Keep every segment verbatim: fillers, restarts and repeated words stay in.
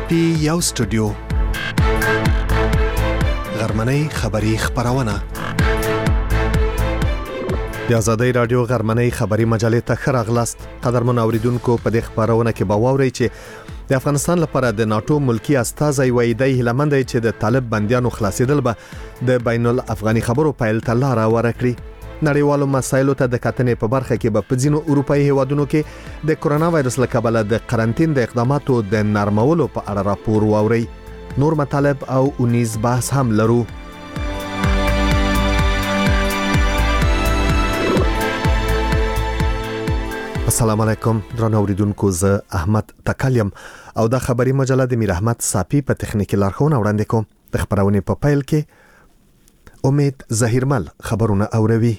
پی یو سټوډیو غرمنۍ خبری خبرونه د آزادۍ رادیو غرمنۍ خبری مجلې ته خراغلاست. قدرمن اوریدونکو په دې خبرونه کې به واورئ چې د افغانستان لپاره د ناتو ملکی استازی وایي هیلمند چې د طالب بنديانو خلاصیدل به د بین الافغاني خبرو پیل ته لار ورکړي. نړیوالو مسایلو ته د کتنې په برخه کې به په ځینو اروپאי هیوادونو کې د کرونا وایرس له کبله د قرنټین د اقداماتو د نرمولو په اړه راپور واوري. نور مطالب او اونیز بحث هم لرو. السلام علیکم درنو اوریدونکو، زه احمد تکلیم او دا خبری مجله د میر احمد صافی په تخنیکی لارښوونه وړاندې کوم. د خبرونه په پیل کې امید ظهیرمل خبرونه اوروي.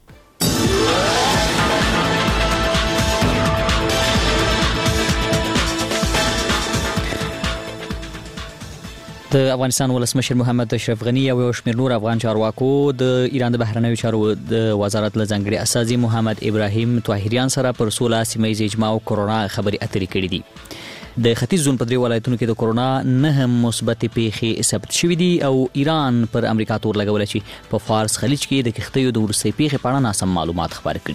د افغانستان ولسمشر محمد اشرف غنی او یو شمېر نور افغان چارواکو د ایران د بهرنیو چارو د وزارت له ځانګړي استازي محمد ابراهیم طاهریان سره پر سوله سیمه ییز اجماع او کرونا خبري اترې کړې دي. د ختیځ زون په درې ولایتونو کې د کرونا نه مثبت پیښې ثبت شوې دي او ایران پر امریکا تور لګول چې په فارس خلیج کې د کښتیو د ورسې پیښې په اړه ناسم معلومات خبر کړي.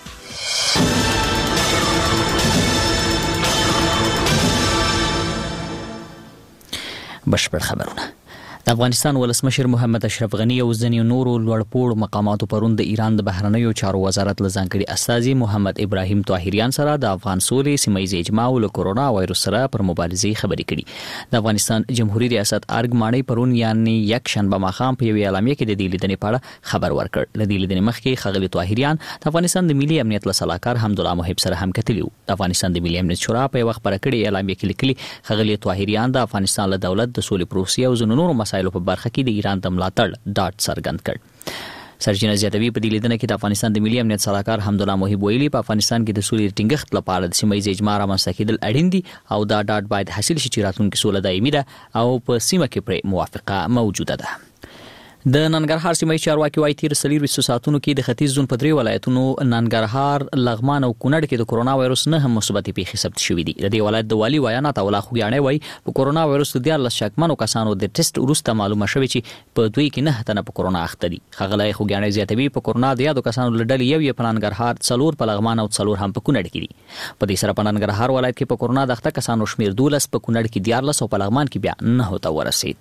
بشپړ خبرونه. د افغانستان ولسمشر محمد اشرف غنی او ځینې نورو لوړپوړو مقاماتو پرون د ایران د بهرنیو چارو وزارت له ځانګړي استازي محمد ابراهیم طاهریان سره د افغان سولې سیمه ییز اجماع او کرونا وایرس سره پر مبارزې خبرې کړي. د افغانستان جمهوریت ریاست ارګ ماڼۍ پرون یعنی یک شنبه ماښام په یوې اعلامیه کې د دې لیدنې په اړه خبر ورکړ. د دې لیدنې مخکې ښاغلي طاهریان د افغانستان د ملي امنیت له سلاکار حمدالله محب سره هم کتلي وو. د افغانستان د ملي امنیت شورا په یو خبره کړې اعلامیه کې لیکلي ښاغلي طاهریان د افغانستان له دولت د سولې پروسې او ځینو نورو مسایلو په برخه کې د ایران د ملاتړ ډاټ څرګند کړ. سرجنه زیاتوي په دې لیدنه کې د افغانستان د ملي امنیت سلاکار حمدالله محب ویلي په افغانستان کې د سولې ټینګښت لپاره د سیمه ییز اجماع رامنځته کېدل اړین دي او دا ډاټ باید حاصل شي چې راتلونکي سوله دایمي ده او په سیمه کې پرې موافقه موجوده ده. د ننګرهار سیمه چارواکي وايي تیر څلور ساعتونو کې د ختیځ زون په درې ولایتونو ننګرهار، لغمان او کونړ کې د کرونا وایرس نه هم مثبت پیښې ثبت شوې دي. د دې ولایت د والي ویانات اوله خوګیاڼي وايي په کرونا وایرس د دیارلس شکمنو کسانو د ټیسټ وروسته معلومه شوې چې په دوی کې نه تنه په کرونا اخته دي. ښاغلی خوګیاڼي زیاتوي په کرونا د یادو کسانو له ډلې یو یې په ننګرهار، څلور په لغمان او څلور هم په کونړ کې دي. په دې سره په ننګرهار ولایت کې په کرونا د اخته کسانو شمیر دولس، په کونړ کې دیارلس او په لغمان کې بیا نه ته ورسید.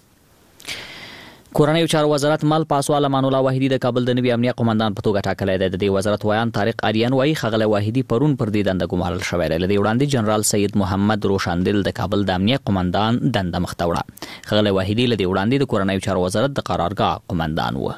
کورنیو چارو وزارت مل پاسوال امان الله واحدی د کابل د نوي امنیه قومندان په توګه ټاکلی دی. د دې وزارت ویان طارق آریان وايي ښاغلی واحدی پرون پر دې دنده ګمارل شوی دی. له دې وړاندې جنرال سید محمد روشندل د کابل د امنیه قومندان دنده مخته وړه. ښاغلی واحدی له دې وړاندې د کورنیو چارو وزارت د قرارګاه قومندان و.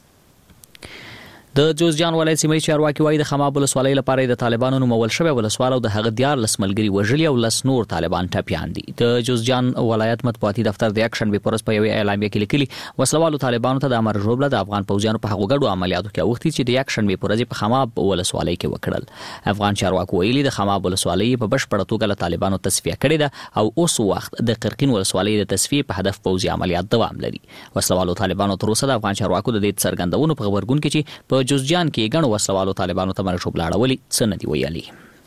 د جوزجان ولایت سیمه چارواکي وايي د خماب ولسوالۍ لپاره د طالبانو نومول شوی ولسوال او د هغه دیارلس ملګري وژلي او لس نور طالبان ټپیان دي. د جوزجان ولایت مطبوعاتي دفتر د یک شنبه پرس په یوې اعلامیه کې لیکلي وسلوالو طالبانو ته د امر جوړبله د افغان پوځیانو په هغو ګډو عملیاتو کې اوختي چې د یک شنبه پرز په خماب ولسوالۍ کې وکړل. افغان چارواکو ویلي د خماب ولسوالۍ په بشپړه توګه له طالبانو تصفیه کړې ده او اوس وخت د قرقین ولسوالۍ د تصفیه په هدف پوځي عملیات دوام لري. وسلوالو طالبانو تر اوسه د افغان چارواکو د دې څرګندونو په خبرګون کې چې په جوزجان کې ګڼو وسلوالو طالبانو ته مرشوب لاړولي څه نه دی ویلي.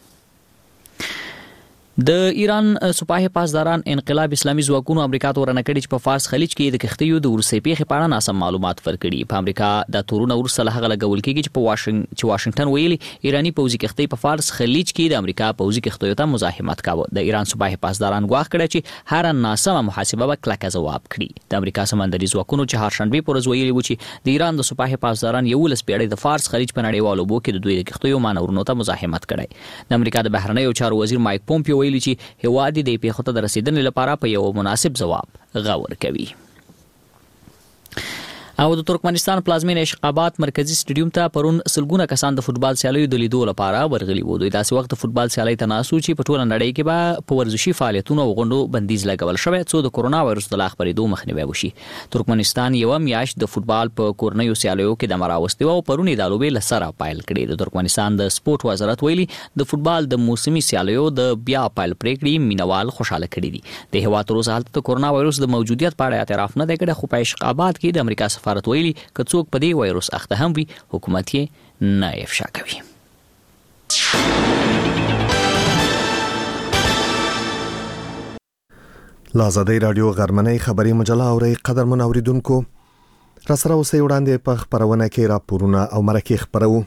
د ایران سپاه پاسداران انقلاب اسلامي ځواکونو امریکا ته ورنه کړي چې په فارس خلیج کې د کښتیو د ورسې پیښې په اړه ناسم معلومات ورکړي. په امریکا د تورونه ورسره هغه لګول کېږي چې په واشنګ چې واشنگټن ویلي ایرانی پوځي کښتۍ په فارس خلیج کې د امریکا پوځي کښتیو ته مزاحمت کاوه. د ایران سپاه پاسداران ګواښ کړی چې هر ناسمه محاسبه به کلکه ځواب کړي. د امریکا سمندري ځواکونو چې هرشنبه پورز ویلي و چې د ایران د سپاه پاسداران یولس پیړۍ د فارس خلیج په نړیوالو اوبو کې د دوی د کښتیو مانورونو ته مزاحمت کړی. د امریکا د بهرنیو چارو وزیر مایک پومپیو ویلي چې هیواد د پیښو ته د رسیدنې لپاره په یو مناسب ځواب غور کوي. او د ترکمنستان پلازمینه اشقابات مرکزی سټیډیوم ته پرون سلګونه کسان د فوتبال سیالیو د لیدو لپاره ورغلي وو. دوی داسې وخت فوتبال سیالي ته ناسو چې په ټوله نړۍ کې به په ورزشي فعالیتونو او غونډو بندیز لګول شوی څو د کرونا وایرس د لا خپرېدو مخنیوی وشي. ترکمنستان یو میاشت د فوتبال په کورنیو سیالیو کې د مراوستي او پرون د لوبې لسره پایل کړي. د ترکمنستان د سپورت وزارت ویلي د فوتبال د موسمي سیالیو د بیا پایل پریکړې مینوال خوشاله کړي دي. د هیواد تر اوسه د کرونا وایرس د موجودیت په اړه اعتراف نه دی کړی، خو په اشقابات کې د امریکا سفارت ویلي که څوک په دې وایرس اخته هم وي حکومت یې نه افشا کوي. لازادی رادیو غرمنۍ خبری مجله اوري قدرمن اوریدونکو را سره اوسې وړاندې په خبرونه کې راپورونه او مرکه خبرو.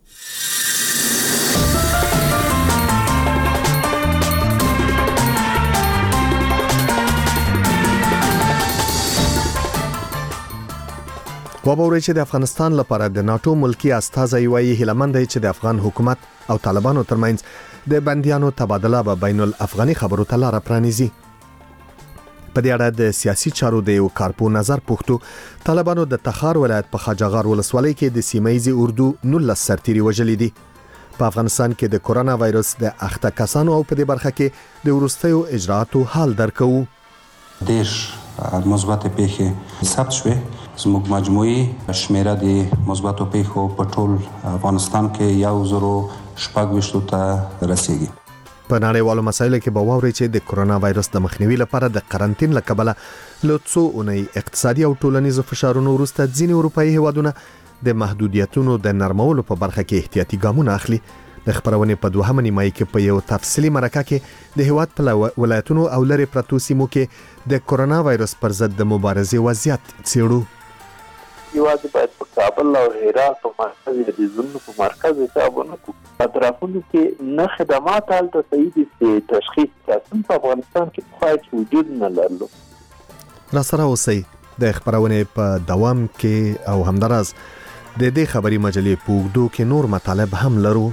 وبوري چې د افغانستان لپاره د ناتو ملکی استازي وایي هلمند چې د افغان حکومت او طالبانو ترمنځ د بنديانو تبادله به بین الافغاني خبرو ته لار پرانیزي. په دې اړه د سیاسي چارو د یو کارپو نظر پوښتو طالبانو د تخار ولایت په خاجغار ولسوالۍ کې د سیمایي اردو نولس سرتيري وژلې دي. په افغانستان کې د کورونا وایرس د اخته کسانو او په دې برخه کې د ورستیو اجراءاتو حال درکو. دیش مثبت پیښې ثبت شوې. زموږ مجموعي شمیره د مثبتو پیښو په ټول افغانستان کې یو زرو شپږ ویشتو ته رسیدي. په نړیوالو مسایلو کې به واوري چې د کورونا وایرس د مخنیوي لپاره د قرنټین لکبله له څو اونۍ اقتصادي او ټولنیزو فشارونو وروسته ځینې اروپאי هیوادونه د محدودیتونو د نرمولو په برخه کې احتیاطي ګامونه اخلي. د خبرونې په دوهمه نیمایي کې په یو تفصیلي مرکه کې د هیواد په ولایتونو او لری پرتو سیمو کې د کورونا وایرس پر ضد د مبارزې وضعیت څیړو. یوازې باید په کابل او هرات په مرکز د زمونږ په مرکز حسابونه کو اطرافونو کې نه خدمات حالت صحیح دي تشخیص تاسو په افغانستان کې خواهد وجود نه لرلو. را سره اوسئ د خبرونې په دوام کې او همدارس د دې خبري مجلې په وګړو کې نور مطالب هم لرو.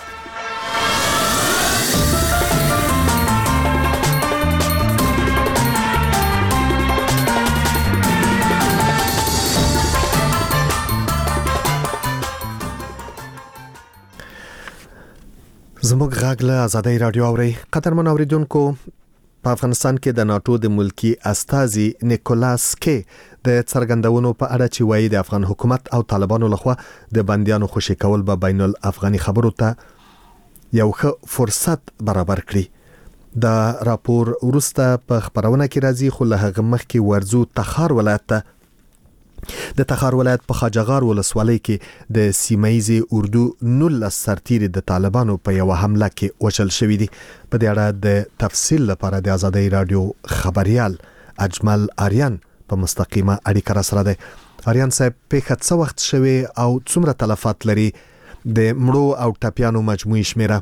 زموږ غږ له آزادۍ رادیو اوري. قدرمن اوریدونکو په افغانستان کې د ناتو د ملکی استازي نیکولاس کې د څرګندونو په اړه چې وایي د افغان حکومت او طالبانو لخوا د بنديانو خوشي کول به بین الافغاني خبرو ته یو ښه فرصت برابر کړي. دا راپور ورسته په خبرونه کې راځي خو له هغه مخکې ورزو تخار ولایت ته د تخار ولایت په خاجغار ولسوالۍ کې د سیمایي اردو نولس سرتيري د طالبانو په یو حمله کې وشل شوې دي. په دې اړه د تفصیل لپاره د آزادۍ رادیو خبريال اجمل آریان په مستقیمه اړیکه را سره ده. آریان صاحب په څه وخت شوي او څومره تلفات لري د مړو او ټپيانو مجموعي شمیره؟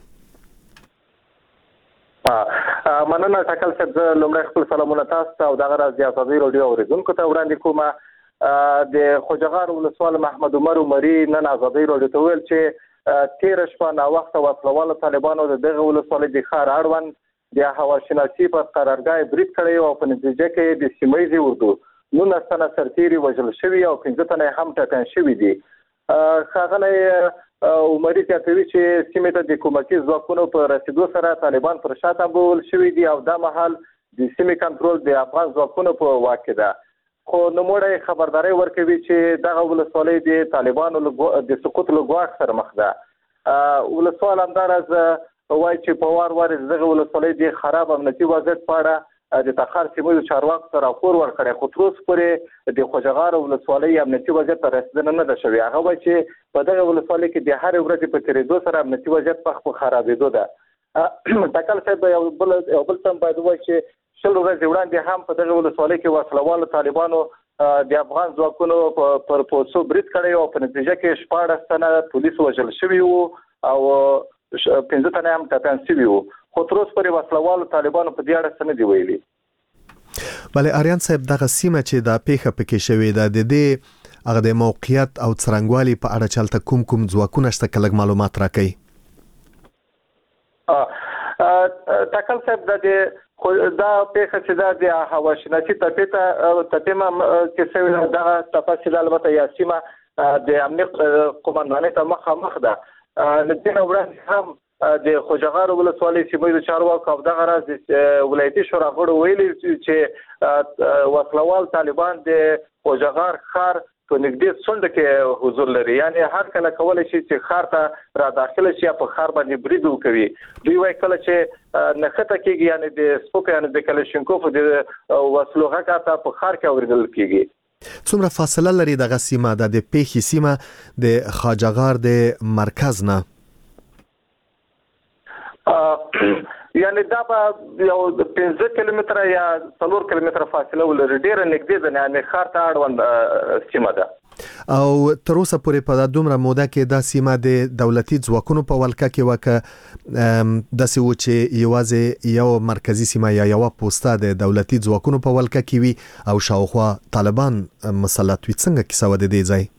مننه ټاکل صاحب. لومړی خپل سلامونه تاسو ته او دغه راز د آزادۍ رادیو اوریدونکو ته وړاندې کوم. د خوجغار ولسوال محمد عمر عمري نن آزادۍ رادیو ته ویل چې تیر شپه نا وخت وسلواله طالبانو د دغه ولسوالۍ د ښار اړوند د هواشناسي په قرارګاه برید کړی او په نتیجه کې د سیمایي اردو نولس تنه سرتيري وژل شوي او پنځه تنه هم ټپیان شوي دي. ښاغلی عمري کوي چې سیمې ته د کومکي ځواکونو په رسیدو سره طالبان پر شا تمبول شوي دي او دا مهال د سیمې کنټرول د افغان ځواکونو په واک کې ده. خو نوموړی خبرداري ورکوي چې دغه ولسوالۍ د طالبانو د سقوط له ګواښ سره مخ ده. ولسوال همداراز وایي چې په وار وار دغه ولسوالۍ د خراب امنیتي وضعیت په اړه د تخار سیمې چارواکو ته راپور ورکړی خو تر اوسه پورې د خوجغار ولسوالۍ امنیتي وضعیت ته رسیدنه نه ده شوې. هغه وایي چې په دغه ولسوالۍ کې د هرې ورځې په تېرېدو سره امنیتي وضعیت په خرابېدو ده. ټاکل صاحب یو بل یو بل څه باید وایي چې شل ورځې وړاندې هم په دغه ولسوالۍ کې وسلوالو طالبانو د افغان ځواکونو پر پوسو برید کړی او په نتیجه کې شپاړس تنه پولیس وژل شوي وو او پنځه تنه هم ټپیان شوي وو. خو تر اوسه پورې وسلوالو طالبانو په دې اړه څه نه دي ویلي. بله آریان صاحب دغه سیمه چې دا پیښه پکې شوې ده د دې هغه د موقعیت او څرنګوالي په اړه چلته کوم کوم ځواکونه شته که لږ معلومات راکړئ؟ ټاکل صاحب د دا پیښه چې دا د هواشناسي تپې ته تپېمه کې شوې دغه تپه چې البته یا سیمه د امنیت قومندانۍ ته مخامخ ده. له دې نه وړاندې هم د خوجغار ولسوالۍ سیمایي چارواکو او دغه راز ولایتي شورا غړو ویلي چې وسلوال طالبان د خوجغار ښار په نږدې څنډه کې حضور لري. یعنی هر کله کولی شي چې ښار ته را داخله شي یا په ښار باندې برید وکوي. دوی وایي کله چې نښته کېږي یعنی د سپوک یعنی د کلشینکوف د وسلو غږ ته په ښار کې اورېدل کېږي. څومره فاصله لري دغه سیمه د پیښې سیمه د خاجغار د مرکز نه؟ یعنی دا به یو پنځه کیلومتره یا څلور کیلومتره فاصله ولري، ډیره نږدې ده، یعنی ښار ته اړوند سیمه ده. او تر اوسه پورې په دومره موده کې دا سیمه د دولتي ځواکونو په ولکه کې وکه داسې و چې یوازې یو مرکزی سیمه یا یو پوسټه د دولتي ځواکونو په ولکه کې وي او شاوخوا طالبان مسلط وي. څنګه کیسه و د دې ځای؟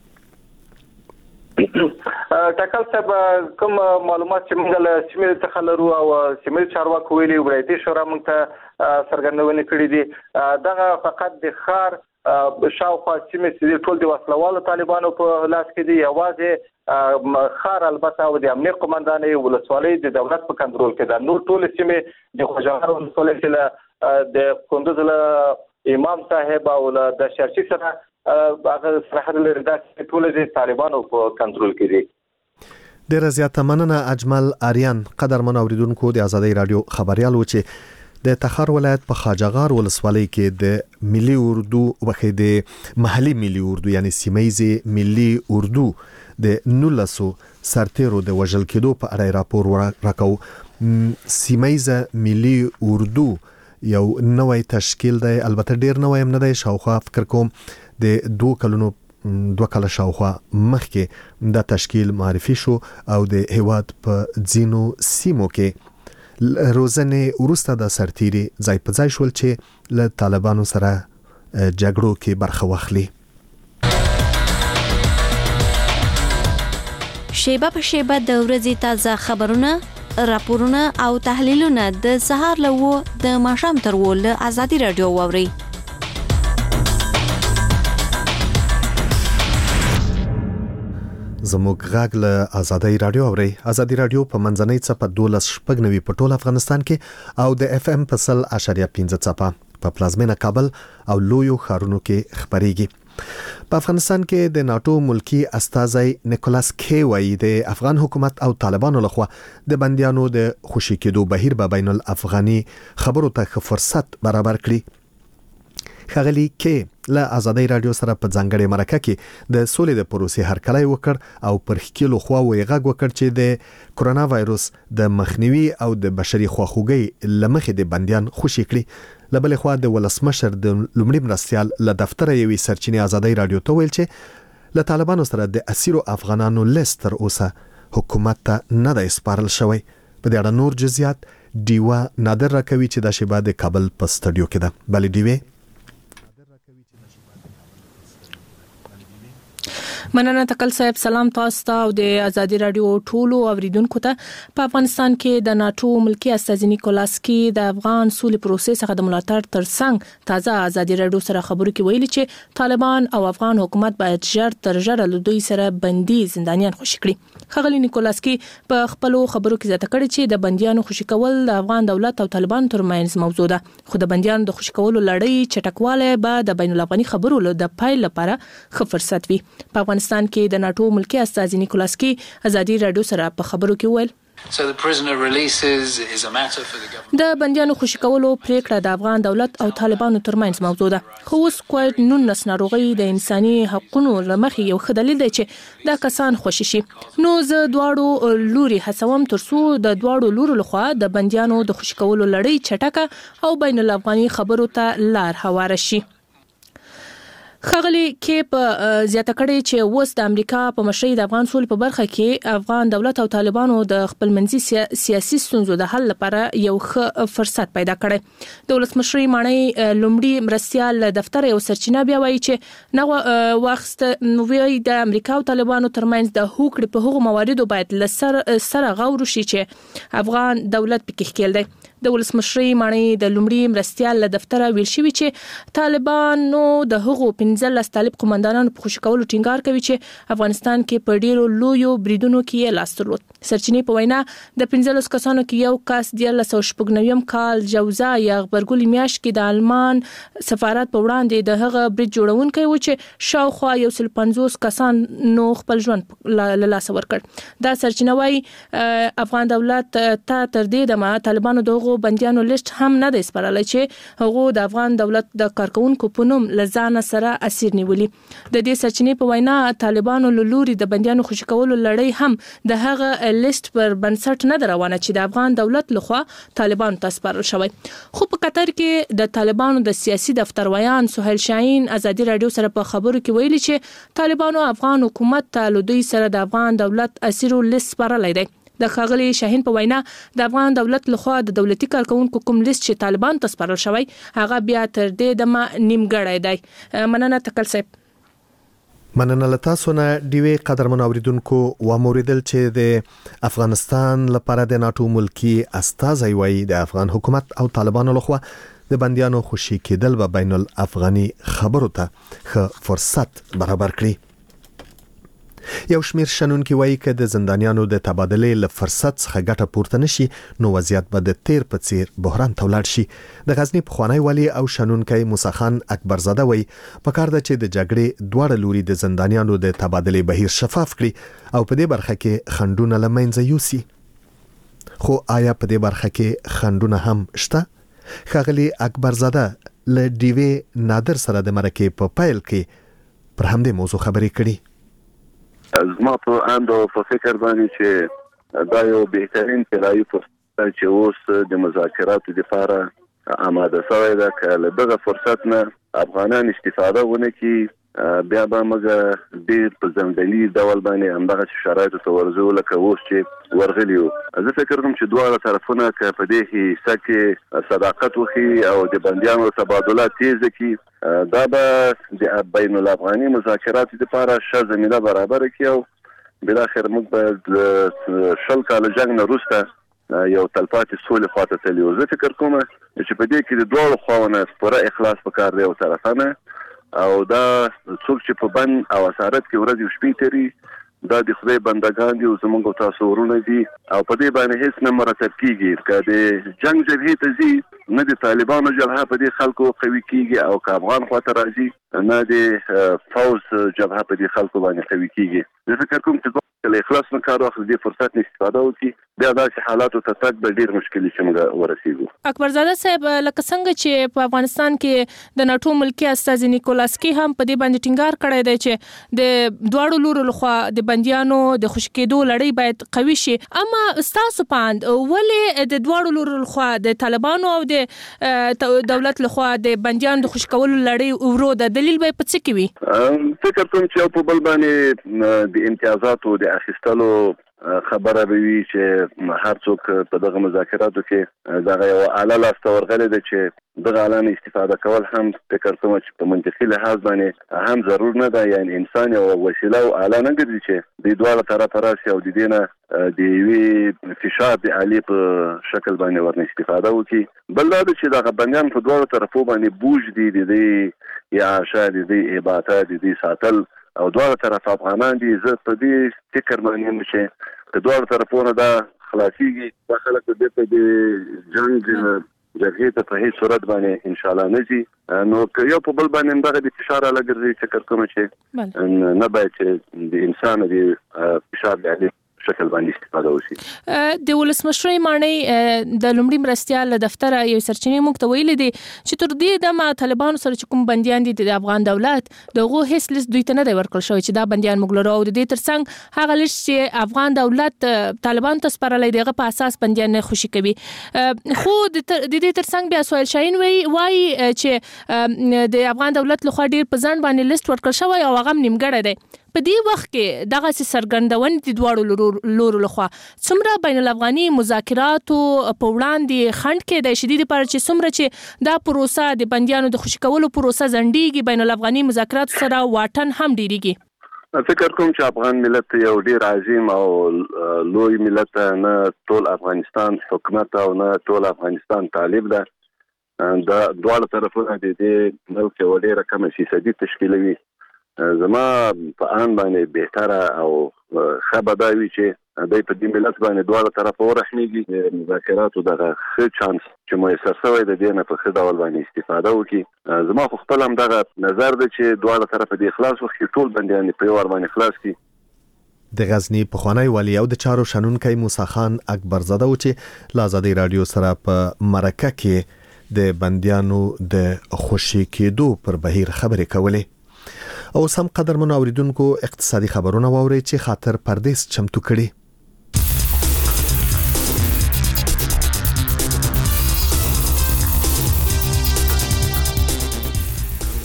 ټاکل صاحب کوم معلومات چې موږ له سیمې څخه لرو او سیمې چارواکو ویلي ولایتي شورا موږ ته څرګندونې کړې دي، دغه فقط د ښار شاوخوا سیمې چې ټول د وسلوالو طالبانو په لاس کې دي، یوازې ښار البته او د امنیت قومندانۍ ولسوالۍ د دولت په کنټرول کې ده. نور ټول سیمې د خوجغار ولسوالۍ چې د کندوز له امام صاحب او د شرشي سره هغه سرحد لري، دا ټول د طالبانو په کنټرول کې دي. ډیره زیاته مننه اجمل آریان. قدرمن اوریدونکو، د آزادۍ رادیو خبريال و چې د تخار ولایت په خاجغار ولسوالۍ کې د ملي اردو وخت د محلي ملي اردو یعنی سیمایي ملي اردو د نولسو سرتیرو د وژل کېدو په اړه راپور راکاو. سیمایي ملي اردو یو نوې تشکیل دی، البته ډیر نوې هم نه دی، شاوخوا فکر کوم د دوه کلونو دوه کال شاوخوا مخکې دا تشکیل معرفي شو او د هیواد په ځینو سیمو کې روزنه ورسته د سرتیري ځای په ځای شول چې له طالبانو سره جګړو کې برخه واخلي. شیبه په شیبه د ورځې تازه خبرونه، راپورونه او تحلیلونه د سهار له و د ماښام تر و له آزادۍ رادیو واوري. زموږ غږ له آزادۍ رادیو اوري. آزادۍ رادیو په منځنۍ څپه دولس شپږ نوي په ټول افغانستان کې او د اف ام په سل اشاریه پنځه څپه په پلازمینه کابل او لویو ښارونو کې خبريږي. په افغانستان کې د ناتو ملکی استازی نیکولاس کی وایي د افغان حکومت او طالبانو لخوا د بنديانو د خوشي کېدو بهیر به بین الافغاني خبرو ته فرصت برابر کړي. خغلی کې له آزادۍ رادیو سره په ځانګړي مرکه کې د سولې د پروسې هرکلی وکړ او پر خکلو خوا وی غږ وکړ چې د کورونا وایروس د مخنیوي او د بشري خواخوږي لمخې د بنديان خوشي کړي. لبل خوا د ولسمشر د لومړي مرستيال له دفتر یوي سرچینې آزادۍ رادیو ته ویل چې له طالبانو سره د اسیرو افغانانو لیست تر اوسه حکومت ته نه د سپارل شوی. په دې اړه نور جزئیات دیوا نادر راکوي چې د شبا د کابل په سټډیو کې ده. بل دیوی مننه تکل صاحب. سلام تاسو ته او د آزادۍ رادیو ټولو اوریدونکو ته. په افغانستان کې د ناتو ملکی استازی نیکولاس کی د افغان سولې پروسې څخه د ملاتړ ترڅنګ تازه آزادۍ رادیو سره خبرو کې ویلي چې طالبان او افغان حکومت باید ژر تر ژره له دوی سره بندي زندانیان خوشي کړي. خغلی نیکولاس کی په خپل خبرو کې زیاته کړې چې د بنديانو خوشي کول د افغان دولت او طالبان ترمنځ موضوع ده، خو د بنديانو د خوشي کولو لړۍ چټکواله به د بین الافغاني خبرو د پایل لپاره ښه فرصت وي. په افغانستان کې د ناتو ملکی استازی نیکولاس کی آزادۍ رادیو سره په خبرو کې ویل So the prisoner releases is a matter for the government. د بنديانو خوشي کولو پریکړه د افغان دولت او طالبانو ترمنځ موضوع ده، خو اوس کووډ نولس ناروغي د انساني حقوقو لمخې یو ښه دلیل دی چې دا کسان خوشي شي. نو زه دواړو لوري هڅوم ترڅو د دواړو لورو لخوا د بنديانو د خوشي کولو لړۍ چټکه او بین الافغاني خبرو ته لار هواره شي. خغلی کې په زیاته کړي چې اوس د امریکا په مشرۍ د افغان سولې په برخه کې افغان دولت او طالبانو د خپلمنځي سیاسي ستونزو د حل لپاره یو ښه فرصت پیدا کړي. د ولسمشرۍ معنی لومړي مرستيال دفتر یو سرچینه بیا وایي چې نو وخت نوې د امریکا او طالبانو ترمنځ د هوکړې په هغو مواردو باید لسر سره غور شي چې افغان دولت پکې ښکېل دی. د ولسمشرۍ معنی د لومړي مرستيال دفتر ویل شوی چې طالبانو د هغو پنځلس طالب قومندانانو په خوشي کولو ټینګار کوي چې افغانستان کې په ډیرو لویو بریدونو کې لاس درلود. سرچینې په وینا د پنځلس کسانو کې یو کس د دیارلس سوه شپږ نوي کال جوزا یا غبرګولي میاشت کې د آلمان سفارت په وړاندې د هغه برید جوړونکی و چې شاوخوا یو سل پنځوس کسان نو خپل ژوند له لاسه ورکړ. دا سرچینه وايي افغان دولت ته تر دې دمه طالبانو دغه بنديانو لیست هم نه د سپارلای چې هغه د افغان دولت د کارکونکو په نوم لزانه سره اسیر نیولي. د دې سرچینې په وینا طالبانو له لوري د بنديانو خوشي کولو لړۍ هم د هغه لیست پر بنسټ نه روانه چې د افغان دولت لخوا طالبان ته سپارل شوی. خو په قطر کې د طالبانو د سیاسي دفتر ویان سهیل شاهین ازادي رادیو سره په خبرو کې ویلي چې طالبانو افغان حکومت ته له دوی سره د افغان دولت اسیرو لیست سپارلی دی. د ښاغلي شاهین په وینا د افغان دولت لخوا د دولتي کارکونکو کوم لیست چې طالبان ته سپارل شوی هغه بیا تر دې دمه نیمګړی دی. مننه تکل صاحب. مننه لتاسو نه دیوی قدرمن اوریدونکو و موریدل چې د افغانستان لپاره د ناتو ملکی استازی وای د افغان حکومت او طالبانو لخوا د بنديانو خوشي کېدل به بین الافغاني خبرو ته ښه فرصت برابر کړي. یو شمیر شنونکي وایي چې د زندانیانو د تبادلې له فرصت څخه ګټه پورته نشي نو وضعیت به د تیر په څیر بحران ته ولاړ شي. د غزنی پخوانی والی او شنونکی موسی خان اکبرزاده وایي پکار ده چې د جګړې دواړه لوري د زندانیانو د تبادلې بهیر شفاف کړي او په دې برخه کې خنډونه له منځه یوسي. خو آیا په دې برخه کې خنډونه هم شته؟ ښاغلي اکبرزاده له ډیوی نادر سره د مرکې په پیل کې پر همدې موضوع خبرې کړي. زما په اندو په فکر باندې چې دا یو بهترین طلایي فرصت چې اوس د مذاکراتو لپاره آماده شوی ده. که له دغه فرصت نه افغانان استفاده ونه کړي بیا به موږ ډېر په ځنډلي ډول باندې همدغه شرایطو ته ورځو لکه اوس چې ورغلي یو. زه فکر کوم چې دواړه طرفونه که په دې حصه کې صداقت وکړي او د بندیانو تبادله تیزه کړي دا به د بین الافغاني مذاکراتو لپاره ښه زمینه برابره کړي او بالاخره موږ به شل کاله جنګ نه وروسته یو تلپاتې سولې خواته تللي. زه فکر کوم چې په دې کې د دواړو خواوو پوره اخلاص پکار دی یو طرفه نه او دا څوک چې په بند او اسارت کې ورځ یو شپې تیري دا د خدای بندگان دي او زموږ او تاسو ورونه دي او په دې باندې هیڅ نه مرتب کیږي. که د جنگ جبهې ته ځي نه د طالبانو جبهه په دې خلکو قوي کیږي او که افغان خواته راځي نه د فوز جبهه په دې خلکو باندې قوي کیږي. زه فکر کوم چې کله اخلاص نه کار واخلي د فرصت نه استفاده وکړي بیا داسې حالاتو ته تک به ډیر مشکل شي موږ ورسېږو. اکبرزاده صاحب لکه څنګه چې په افغانستان کې د ناتو ملکی استازي نیکولاسکی هم په دې باندې ټینګار کړی دی چې د دواړو لورو لخوا د بنديانو د خوشی کېدو لړۍ باید قوي شي. اما تاسو پاند ولې د دواړو لورو لخوا د طالبانو او د دولت لخوا د بنديانو د خوشی کولو لړۍ ورو د دلیل به په څه کې وي؟ فکر کوم چې په بل باندې د امتیازاتو د اخیستلو خبره به وي چې هر څوک په دغه مذاکراتو کې دغه یو اعلی لاسته ورغلی دی چې دغه اعلان استفاده کول هم فکر کوم چې په منطقي لحاظ باندې هم ضرور نه ده. یعنی انسان یو وسیله او اعلی نه ګرځي چې د دوه طرفه راسي او د دې نه د یوې فشار د عالی په شکل باندې ورنه استفاده وکړي. بل دا چې دغه بندیان په دوه طرفو باندې بوج دي د دې یا شاید د دې اباته د دې ساتل او دوه طرف افغانان دي. زه په دې فکر باندې چې د دوه طرفونو دا خلاصيږي دا خلک د دې په جنگ جګړې ته په هیڅ صورت باندې ان شاء الله نه ځي. نو که یو په بل باندې دغه د فشار لګرځي چې کوم چې نه باید چې د انسان د فشار د شکل باندې استفاده وشي. د ولسمشر مانی د لومړي مرستيال دفتر یو سرچینې موږ ته ویل دي چې تر دې د طالبانو سره کوم بنديان دي د افغان دولت دغه هیڅ لیست دوی ته نه دی ورکړل شوی چې دا بنديان موږ لرو او د دې ترڅنګ هغه لیست چې افغان دولت طالبان ته سپارلې دغه په اساس بنديان نه خوشي کوي. خو د دې ترڅنګ بیا سوال شاهین وی وای چې د افغان دولت لخوا ډیر په ځان باندې لیست ورکړل شوی او هغه نیمګړی دی. په دې وخت کې دغه سرګندون د دواړو لورو لخوا څومره بین الافغاني مذاکراتو په وړاندې خنډ کې د شدید لپاره چې څومره چې دا پروسه د بنديانو د خوشی کولو پروسه ځنډيږي بین الافغاني مذاکراتو سره واټن هم ډیریږي. فکر کوم چې افغان ملت یو ډیر عظیم او لوی ملت نه ټول افغانستان حکومت او نه ټول افغانستان طالب ده. دا دواړه طرفونه د دې ملک یو ډیر کم فیصدي تشکیلوي. زما په ان باندې بهتره او خبرداري چې د په دې ملت باندې دواړه طرفه ورحمېږي مذاکراتو دغه ښه چانس چې میسر شوی د دې نه په ښه ډول باندې استفاده وکړي. زما خو خپل هم دغه نظر دی چې دواړه طرفه د اخلاص وکړي ټول بندیان په یو ور باندې خلاص کړي. د غزنی پخوانی والی او د چارو شنونکی موسی خان اکبرزاده و چې له ازادي رادیو سره په مرکه کې د بندیانو د خوشي کېدو پر بهیر خبرې کولې. او سم قدر منو اوریدونکو اقتصادي خبرونه واوري چې خاطر پردیس چمتو کړي.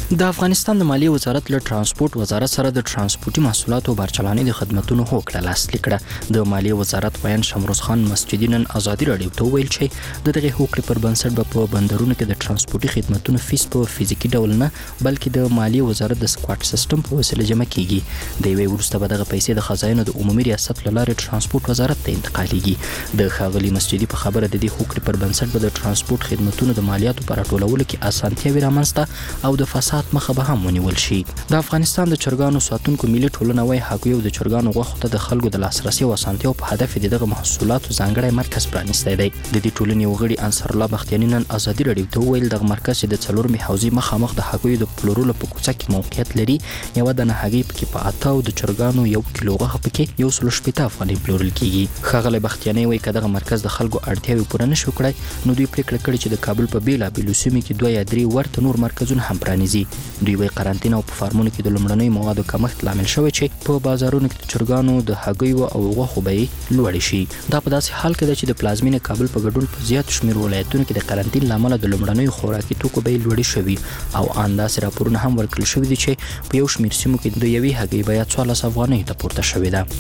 د افغانستان د مالیې وزارت له ترانسپورت وزارت سره د ترانسپورتي محصولاتو بارچلانې د خدماتو هوکړه لاسلیک کړه. د مالیې وزارت ویان شمروز خان مسجدي نن ازادي رادیو ته ویل چې د دغه هوکړې پر بنسټ به په بندرونو کې د ترانسپورتي خدماتو فیس په فزیکی ډول نه بلکې د مالیې وزارت د سکواټ سیستم په وسیله جمع کیږي. د یوې وروسته به دغه پیسې د خزاینو د عمومي ریاست له لارې ترانسپورت وزارت ته انتقالیږي. د ښاغلي مسجدي په خبره د دې هوکړې پر بنسټ به د ترانسپورت خدماتو د مالیاتو پر راټولولو کې اسانتیاوې رامنځته او د فساد مخه به هم ونیول شي. د افغانستان د چرګانو ساتونکو ملي ټولنه وايي هغوی د چرګانو غوښو ته د خلکو د لاسرسي او اسانتیاو په هدف د دغه محصولاتو ځانګړی مرکز پرانیستی دی. د دې ټولنې یو غړي انصر الله بختیاني نن ازادي رادیو ته وویل دغه مرکز چې د څلورمې حوزې مخامخ د هغوی د پلورلو په کوڅه کې موقعیت لري یوه دانه هګۍ پکې په اته او د چرګانو یو کیلو غوښه پکې یو سل شپېته افغانۍ پلورل کیږي. ښاغلی بختیاني وایي که دغه مرکز د خلکو اړتیاوې پوره نشي کړی نو دوی پریکړه کړې چې د کابل په بېلابېلو سیمو کې دوه یا درې ورته نور مرکزونه هم پرانیزي. دوی وايي قرنطینه او په فارمونو کې د لومړنیو موادو کمښت لامل شوی چې په بازارونو کې د چرګانو د هګیو او غوښو بیې لوړې شي. دا په داسې حال کې ده چې د پلازمینې کابل په ګډون په زیات شمېر ولایتونو کې د قرنطین له امله د لومړنیو خوراکي توکو بیې لوړې شوي او ان داسې راپورونه هم ورکړل شوي دي چې په یو شمېر سیمو کې د یوې هګۍ بیه څوارلس افغانیو ته پورته شوې ده.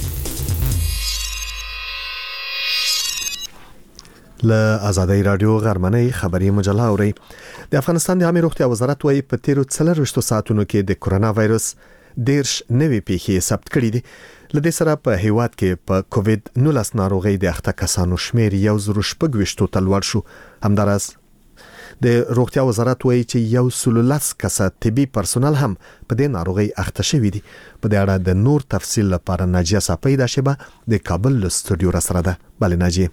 له ازادي رادیو غرمنۍ خبري مجله اوري. د افغانستان د عامه روغتیا وزارت وايي په تیرو څلرويشتو ساعتونو کې د کورونا وایرس دیرش نوې پیښې ثبت کړې دي. لدې سره په هیواد کې په کووید نولس ناروغي د اخته کسانو شمیر یو زر شپږ ویشتو ته لوړ شو. همدارس د روغتیا وزارت وايي چې یو سل لس کسه طبي پرسونل هم په دې ناروغي اخته شوي دي. په دې اړه د نور تفصیل لپاره ناجیه صافی د شبه د کابل له استودیو را سره ده. بل ناجیه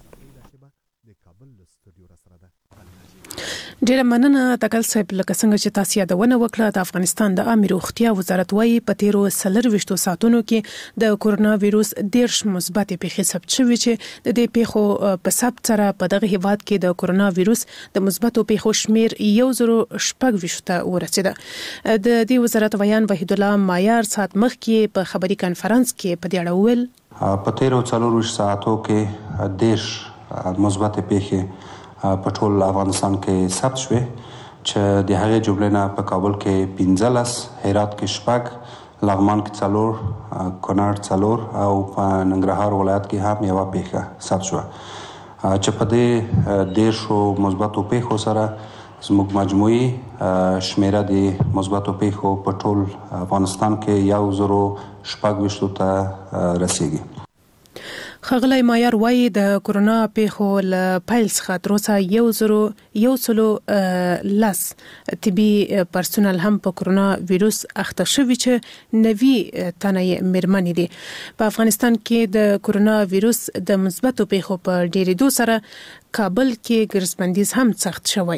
ډیره مننه تکل صاحب. لکه څنګه چې تاسو یادونه وکړه د افغانستان د عامه روغتیا وزارت وايي په تیرو څلرويشتو ساعتونو کې د کورونا وایرس دیرش مثبت پیښې ثبت شوې چې د دې پیښو په ثبت سره په دغه هیواد کې د کورونا وایرس د مثبتو پیښو شمیر یو زر شپږ ویشت ته ورسېده. د دې وزارت ویان وحید الله مایار سات مخ کې په خبري کانفرنس کې په دې اړه ویل په تیرو څلرويشتو ساعتو کې دیرش مثبت پیښې په ټول افغانستان کې ثبت شوې چې د هغې جملې نه په کابل کې پنځلس، هرات کې شپږ، لغمان کې څلور، کونړ څلور او په ننګرهار ولایت کې هم یوه پیښه ثبت شوه چې په دې دیرشو مثبتو پیښو سره زموږ مجموعي شمیره د مثبتو پیښو په ټول افغانستان کې یو زر شپږ ویشتو ته رسیږي. ښاغلی مایار وايي د کورونا پیښو له پیل څخه تر اوسه یو زر یو سل لس طبي پرسونل هم په کورونا وایرس اخته شوي چې نوي تنه مېرمنې دي. په افغانستان کې د کورونا وایرس د مثبتو پیښو په ډېرېدو سره کابل کې ګرځبندیز هم سخت شوی.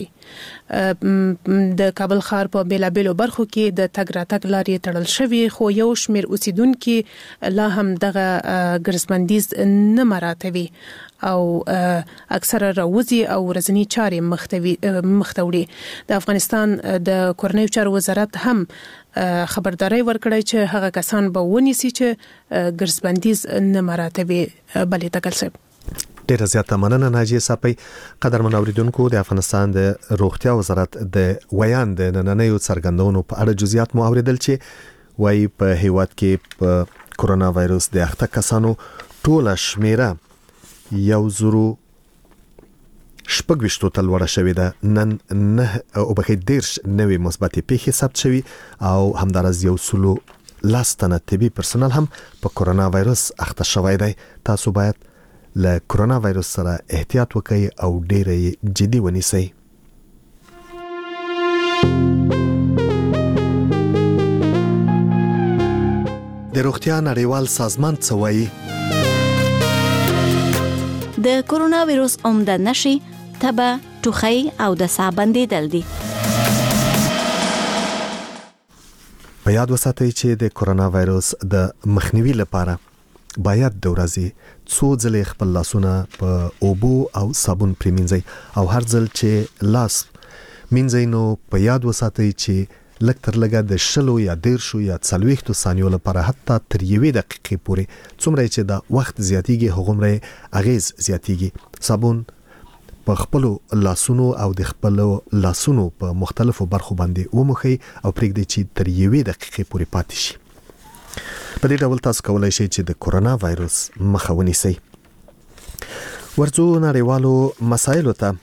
د کابل ښار په بیلابېلو برخو کې د تګ راتګ لارې تړل شوي خو یو شمېر اوسیدونکي لا هم دغه ګرځبندیز نه مراعاتوي او اکثره راوځي او ورځنی چارې مخته وړي. د افغانستان د کورنیو چارو وزارت هم خبرداري ورکړی چې هغه کسان به ونیسي چې ګرځبندیز نه مراعاتوي. بلې تکل صاحب ډیره زیاته مننه ناجیه صافی. قدرمن اوریدونکو د افغانستان د روغتیا وزارت د ویان د نننیو څرګندونو په اړه جزئیات مو اوریدل چې وايي په هیواد کې په کورونا وایرس د اخته کسانو ټوله شمیره یو زر شپږ ویشتو ته لوړه شوې ده. نن نه او بخې دیرش نوې مثبتې پیښې ثبت شوي او همدارس یو سل لس تنه طبي پرسونل هم په کورونا وایرس اخته شوی دی. تاسو باید له کورونا وایرس سره احتیاط وکړئ او ډېر جدي ونیسئ. د روغتیا نړیوال سازمان څه وایي؟ د کورونا وایرس عمده نښې تبه، ټوخی او د ساه بندیدل دي. په یاد وساتئ چې د کورونا وایرس د مخنیوي لپاره باید د ورځې څو ځلې خپل لاسونه په اوبو او صابون پریمنځئ او هر ځل چې لاس مینځئ نو په یاد وساتئ چې لږ تر لږه د شلو یا دیرشو یا څلوېښتو ثانیو لپاره حتی تر یوې دقیقې پورې څومره چې د وخت زیاتیږي هغومره اغیز زیاتیږي. صابون په خپل لاسونو او د خپل لاسونو په مختلفو برخو باندې ومخي او پرېږدي چې تر یوې دقیقې پورې پاتې شي. په دې ډول تاسو کولای شئ چې د کورونا وایروس مخه ونیسئ. ورځو نړیوالو مسایلو ته.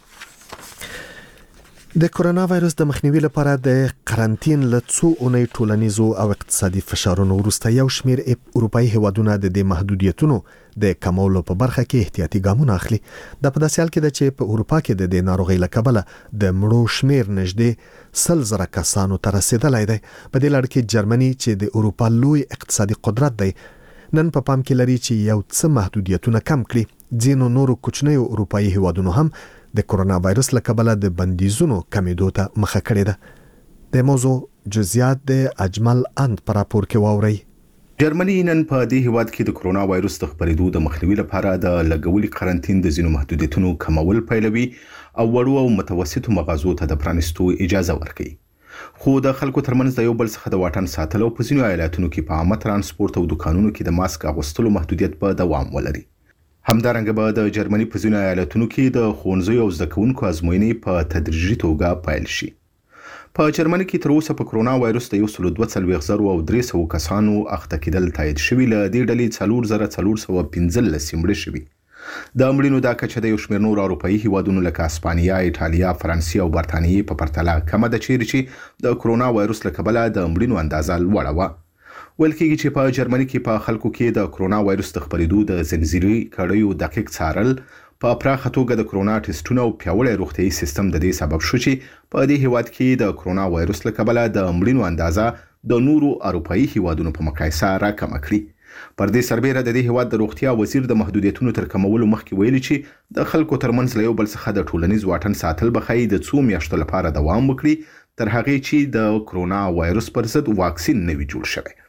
د کورونا وایروس د مخنیوي لپاره د قرنطین له څو اونۍ ټولنیزو او اقتصادي فشارونو وروسته یو شمېر اروپایي هیوادونه د دې محدودیتونو د کمولو په برخه کې احتیاطي ګامونه اخلي. دا په داسې حال کې ده چې په اروپا کې د دې ناروغۍ له کبله د مړو شمېر نږدې سل زره کسانو ته رسیدلی دی. په دې لړ کې جرمني چې د اروپا لوی اقتصادي قدرت دی نن په پام کې لري چې یو څه محدودیتونه کم کړي. ځینو نورو کوچنیو اروپایي هیوادونو هم د کورونا وایروس له کبله د بندیزونو کمیدو ته مخه کړې ده. د موضوع جزئیات د اجمل اند پر راپور کې واورئ. جرمني نن په دې هیواد کې د کورونا وایروس د خپرېدو د مخنیوي لپاره د لګولي قرنطین د ځینو محدودیتونو کمول پیلوي او وړو او متوسطو مغازو ته د پرانستو اجازه ورکوي. خو د خلکو ترمنځ د یو بل څخه د واټن ساتلو په ځینو ایالتونو کې په عامه ترانسپورت او دکانونو کې د ماسک اغوستلو محدودیت په دوام ولري. همدارنګه به د جرمني په ځینو ایالتونو کې د ښوونځیو او زده کوونکو ازموینې په تدریجي توګه پیل شي. په جرمني کې تر اوسه په کورونا وایروس د یو سل دوه څلوېښت زره او درې سوه کسانو اخته کېدل تایید شوي. له دې ډلې څلور زره څلور سوه پنځلس مړه شوي. د مړینو دا کچه د یو شمېر نورو اروپایي هیوادونو لکه اسپانیا، ایټالیا، فرانسې او برتانیې په پرتله کمه ده، چیرې چې د کورونا وایروس له کبله د مړینو اندازه لوړه وه. ویل کېږي چې په جرمني کې په خلکو کې د کورونا وایروس د خپرېدو د زنځیري کړیو دقیق څارل، په پراخه توګه د کورونا ټسټونه او پیاوړی روغتیايي سیستم د دې سبب شو چې په دې هیواد کې د کورونا وایروس له کبله د مړینو اندازه د نورو اروپایي هیوادونو په مقایسه راکمه کړي. پر دې سربېره د دې هیواد د روغتیا وزیر د محدودیتونو تر کمولو مخکې ویلي چې د خلکو ترمنځ له یو بل څخه د ټولنیز واټن ساتل به ښایي د څو میاشتو لپاره دوام وکړي تر هغې چې د کورونا وایروس پر ضد واکسین نه وي جوړ شوی.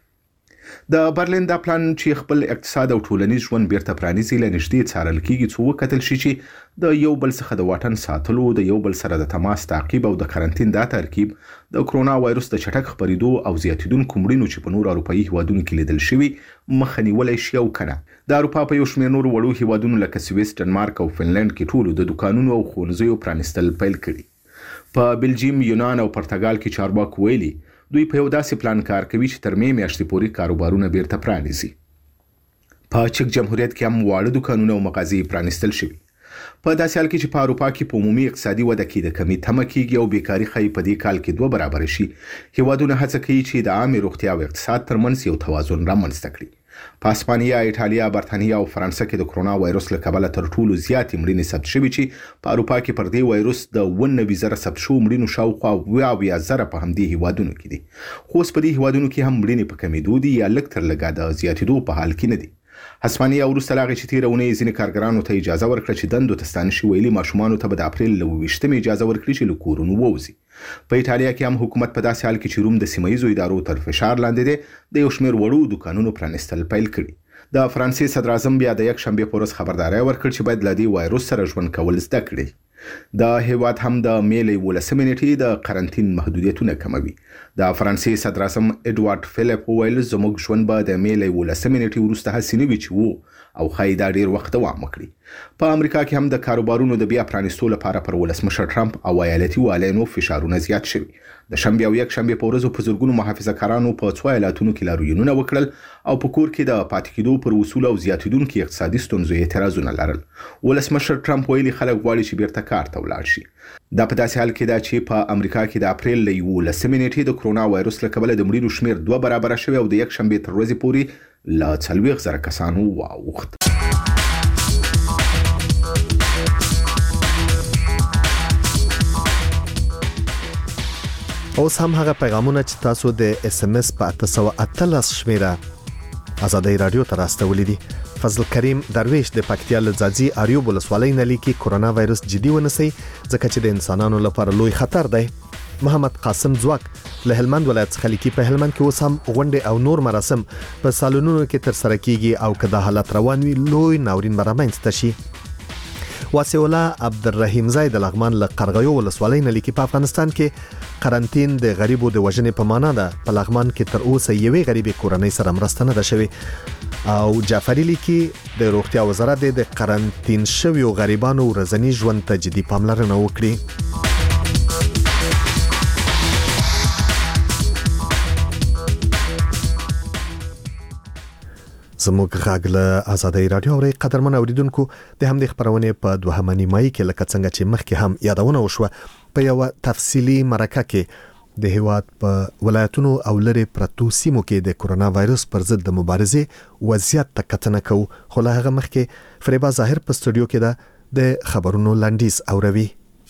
د برلین دا پلان چې خپل اقتصاد او ټولنیز ژوند بیرته پرانیزي له نږدې څارل کېږي څو وکتل شي چې د یو بل څخه د واټن ساتلو، د یو بل سره د تماس تعقیب او د قرنطین دا ترکیب د کورونا وایروس د چټک خپرېدو او زیاتېدونکو مړینو چې په نورو اروپایي هیوادونو کې لیدل شوي مخه نیولی شي او که نه. د اروپا په یو شمېر نورو وړو هیوادونو لکه سویس، ډنمارک او فنلنډ کې ټولو د دکانونو او ښوونځیو پرانیستل پیل کړي. په بلجیم، یونان او پرتګال کې چارواکو ویلي دوی په یو داسې پلان کار کوي چې تر مې میاشتې پورې کاروبارونه بیرته پرانیزي. په چک جمهوریت کې هم واړه دکانونه او مغازې پرانیستل شوي. په داسې حال کې چې په اروپا کې په عمومي اقتصادي وده کې د کمی تمه کېږي او بیکاري ښایي په دې کال کې دوه برابره شي، هیوادونه هڅه کوي چې د عامې روغتیا او اقتصاد ترمنځ یو توازن رامنځته کړي. په اسپانیا، ایټالیا، برتانیا او فرانسه کې د کورونا وایروس له کبله تر ټولو زیاتې مړینې ثبت شوي چې په اروپا کې پر دې وایروس د اووه نوي زره ثبت شوو مړینو شاوخوا اووه اویا زره په همدې هیوادونو کې دي. خو اوس په دې هیوادونو کې هم مړینې په کمېدو دي یا لږ تر لږه د زیاتېدو په حال کې نه دي. هسپانیا وروسته له هغې چې تېره اونۍ ځینې کارګرانو ته اجازه ورکړه چې دندو ته ستانه شي، ویلي ماشومانو ته به د اپریل له اووه ویشتمې اجازه ورکړي چې له کورونو ووځي. په ایټالیا کې هم حکومت په داسې حال کې چې روم د سیمه ییزو ادارو تر فشار لاندې دی د یو شمېر وړو دکانونو پرانیستل پیل کړي. د فرانسې صدر اعظم بیا د یک شنبې په ورځ خبرداری ورکړ چې باید له دې وایروس سره ژوند کول زده کړي. د هیواد هم د مې له یولسمې نېټې د قرنطین محدودیتونه کموي. د فرانسې صدر اعظم اډوارډ فیلیپ وویل زموږ ژوند به د مې له یولسمې نېټې وروسته هسې نه وي چې وو او ښایي دا ډېر وخت دوام وکړي. په امریکا کې هم د کاروبارونو د بیا پرانیستو لپاره پر ولسمشر ټرمپ او ایالتي والینو فشارونه زیات شوي. د شنبې او یک شنبې په ورځو په زرګونو محافظه کارانو په څو ایالتونو کې لارویونونه وکړل او په کور کې د پاتې کېدو پر اصولو او زیاتېدونکو اقتصادي ستونزو اعتراضونه لرل. ولسمشر ټرمپ ویلي خلک غواړي چې بیرته کار ته ولاړ شي. دا په داسې حال کې ده چې په امریکا کې د اپریل له یولسمې نېټې د کورونا وایروس له کبله د مړینو شمېر دوه برابره شوی او د یک شنبې تر ورځې پورې له څلوېښت زره کسانو واوښت. اوس هم هغه پیغامونه چې تاسو د اس ام اس په اته سوه اتلس شمیره آزادۍ رادیو ته راستولي دي. فضل کریم درویش د پکتیا له ځاځي اریوب ولسوالۍ نه لیکي کورونا وایروس جدي ونیسئ ځکه چې د انسانانو لپاره لوی خطر دی. محمد قاسم ځواک له هلمند ولایت څخه لیکي په هلمند کې اوس هم غونډې او نور مراسم په سالونونو کې ترسره کیږي او که دا حالت روان وي لوی ناورین به رامنځته شي. واسع الله عبدالرحیم زای د لغمان له قرغیو ولسوالۍ نه لیکي په افغانستان کې قرنطین د غریبو د وژنې په معنا ده. په لغمان کې تر اوسه یوې غریبې کورنۍ سره مرسته نه ده شوې. او جعفری لیکي د روغتیا وزارت د قرنطین شویو غریبانو ورځنی ژوند ته جدي پاملرنه وکړي. زموږ غږ له آزادۍ رادیو اوري قدرمن اوریدونکو د همدې خبرونه په دوهمه نیمایي کې لکه څنګه چې مخکې هم یادونه وشوه په یو تفصیلی مرکه کې د هیواد په ولایتونو او لري پرتو سیمو کې د کورونا وایرس پر ضد د مبارزې وضعیت ته کتنه کوو. خو له هغه مخکې فریبا ظاهر په استودیو کې ده د خبرونو لنډیز اوروي.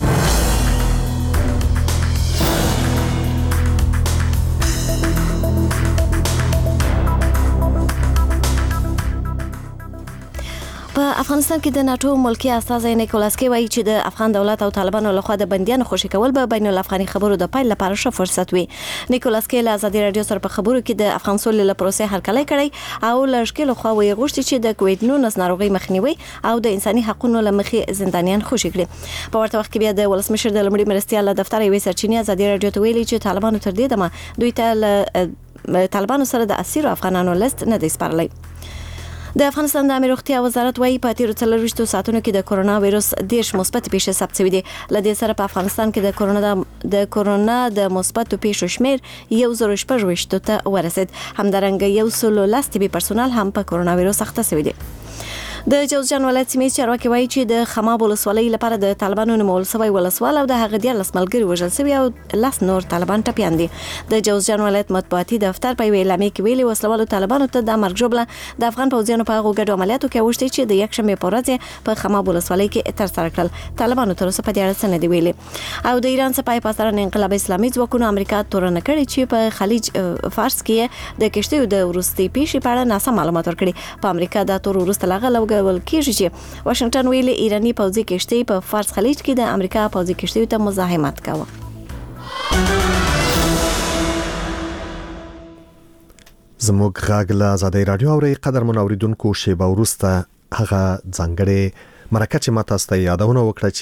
په افغانستان کې د ناتو ملکی استازی نیکولاس کی وایي چې د افغان دولت او طالبانو لخوا د بندیانو خوشي کول به بین الافغاني خبرو د پایل لپاره ښه فرصت وي. نیکولاس کی له آزادي رادیو سره په خبرو کې د افغان سولې لپاره پروسې هرکلی کړی او لږکي لخوا وایي غوښتي چې د کووډ نولس ناروغي مخنیوي او د انساني حقوقو لمخې زندانیان خوشي کړي. په ورته وخت کې بیا د ولسمشر د لمړي مرستيال دفتر یوې سرچینې آزادي رادیو ته ویلي چې طالبانو تر دې دمه دوی ته طالبانو سره د اسیرو افغانانو لیست نه دی سپارلی. د افغانستان د امیر روغتیا وزارت وايي په تیرو څلورویشتو ساعتونو کې د کورونا وایرس دیش مثبت پیښې ثبت شوې دي. لدې سره په افغانستان کې د کورونا د کورونا د مثبت پیښو شمیر یو زر شپږ ته ورسید. همدارنګه یو سل لس طبي پرسونل هم په کورونا وایرس اخته شوی دي. د جوزجان ولایت سیمې چارواکي وایي چې د خماب ولسوالۍ لپاره د طالبانو نومول شوی ولسوال او د هغه د لسملګری وژل شوی او لاس نور طالبان ټپيان دي. د جوزجان ولایت مطبوعاتي دفتر په اعلامیه کې ویلي وسلوالو طالبانو ته د مرګ جوړه د افغان پوځیانو په هغو ګډو عملیاتو کې وشتي چې د یک شنبه په ورځ په خماب ولسوالۍ کې تر سره کړل. طالبانو تر اوسه په دې اړه څه نه دی ویلي. او د ایران سپاه پاسداران انقلاب اسلامي ځواکونو امریکا تورن کړي چې په خلیج فارس کې د کشتیو د ورستي پیښې په اړه ناسم معلومات ورکړي. په امریکا دا تور ورسته لغه لوګول کیږي چې واشنگټن ویلي ایرانی پوځي کشتۍ په فارس خلیج کې د امریکا پوځي کشتۍ ته مزاحمت کاوه. زموږ غږ له آزادۍ رادیو اوري قدرمن اوریدونکو شیبه وروسته هغه ځانګړې مرکه چې ما تاسو ته یادونه وکړه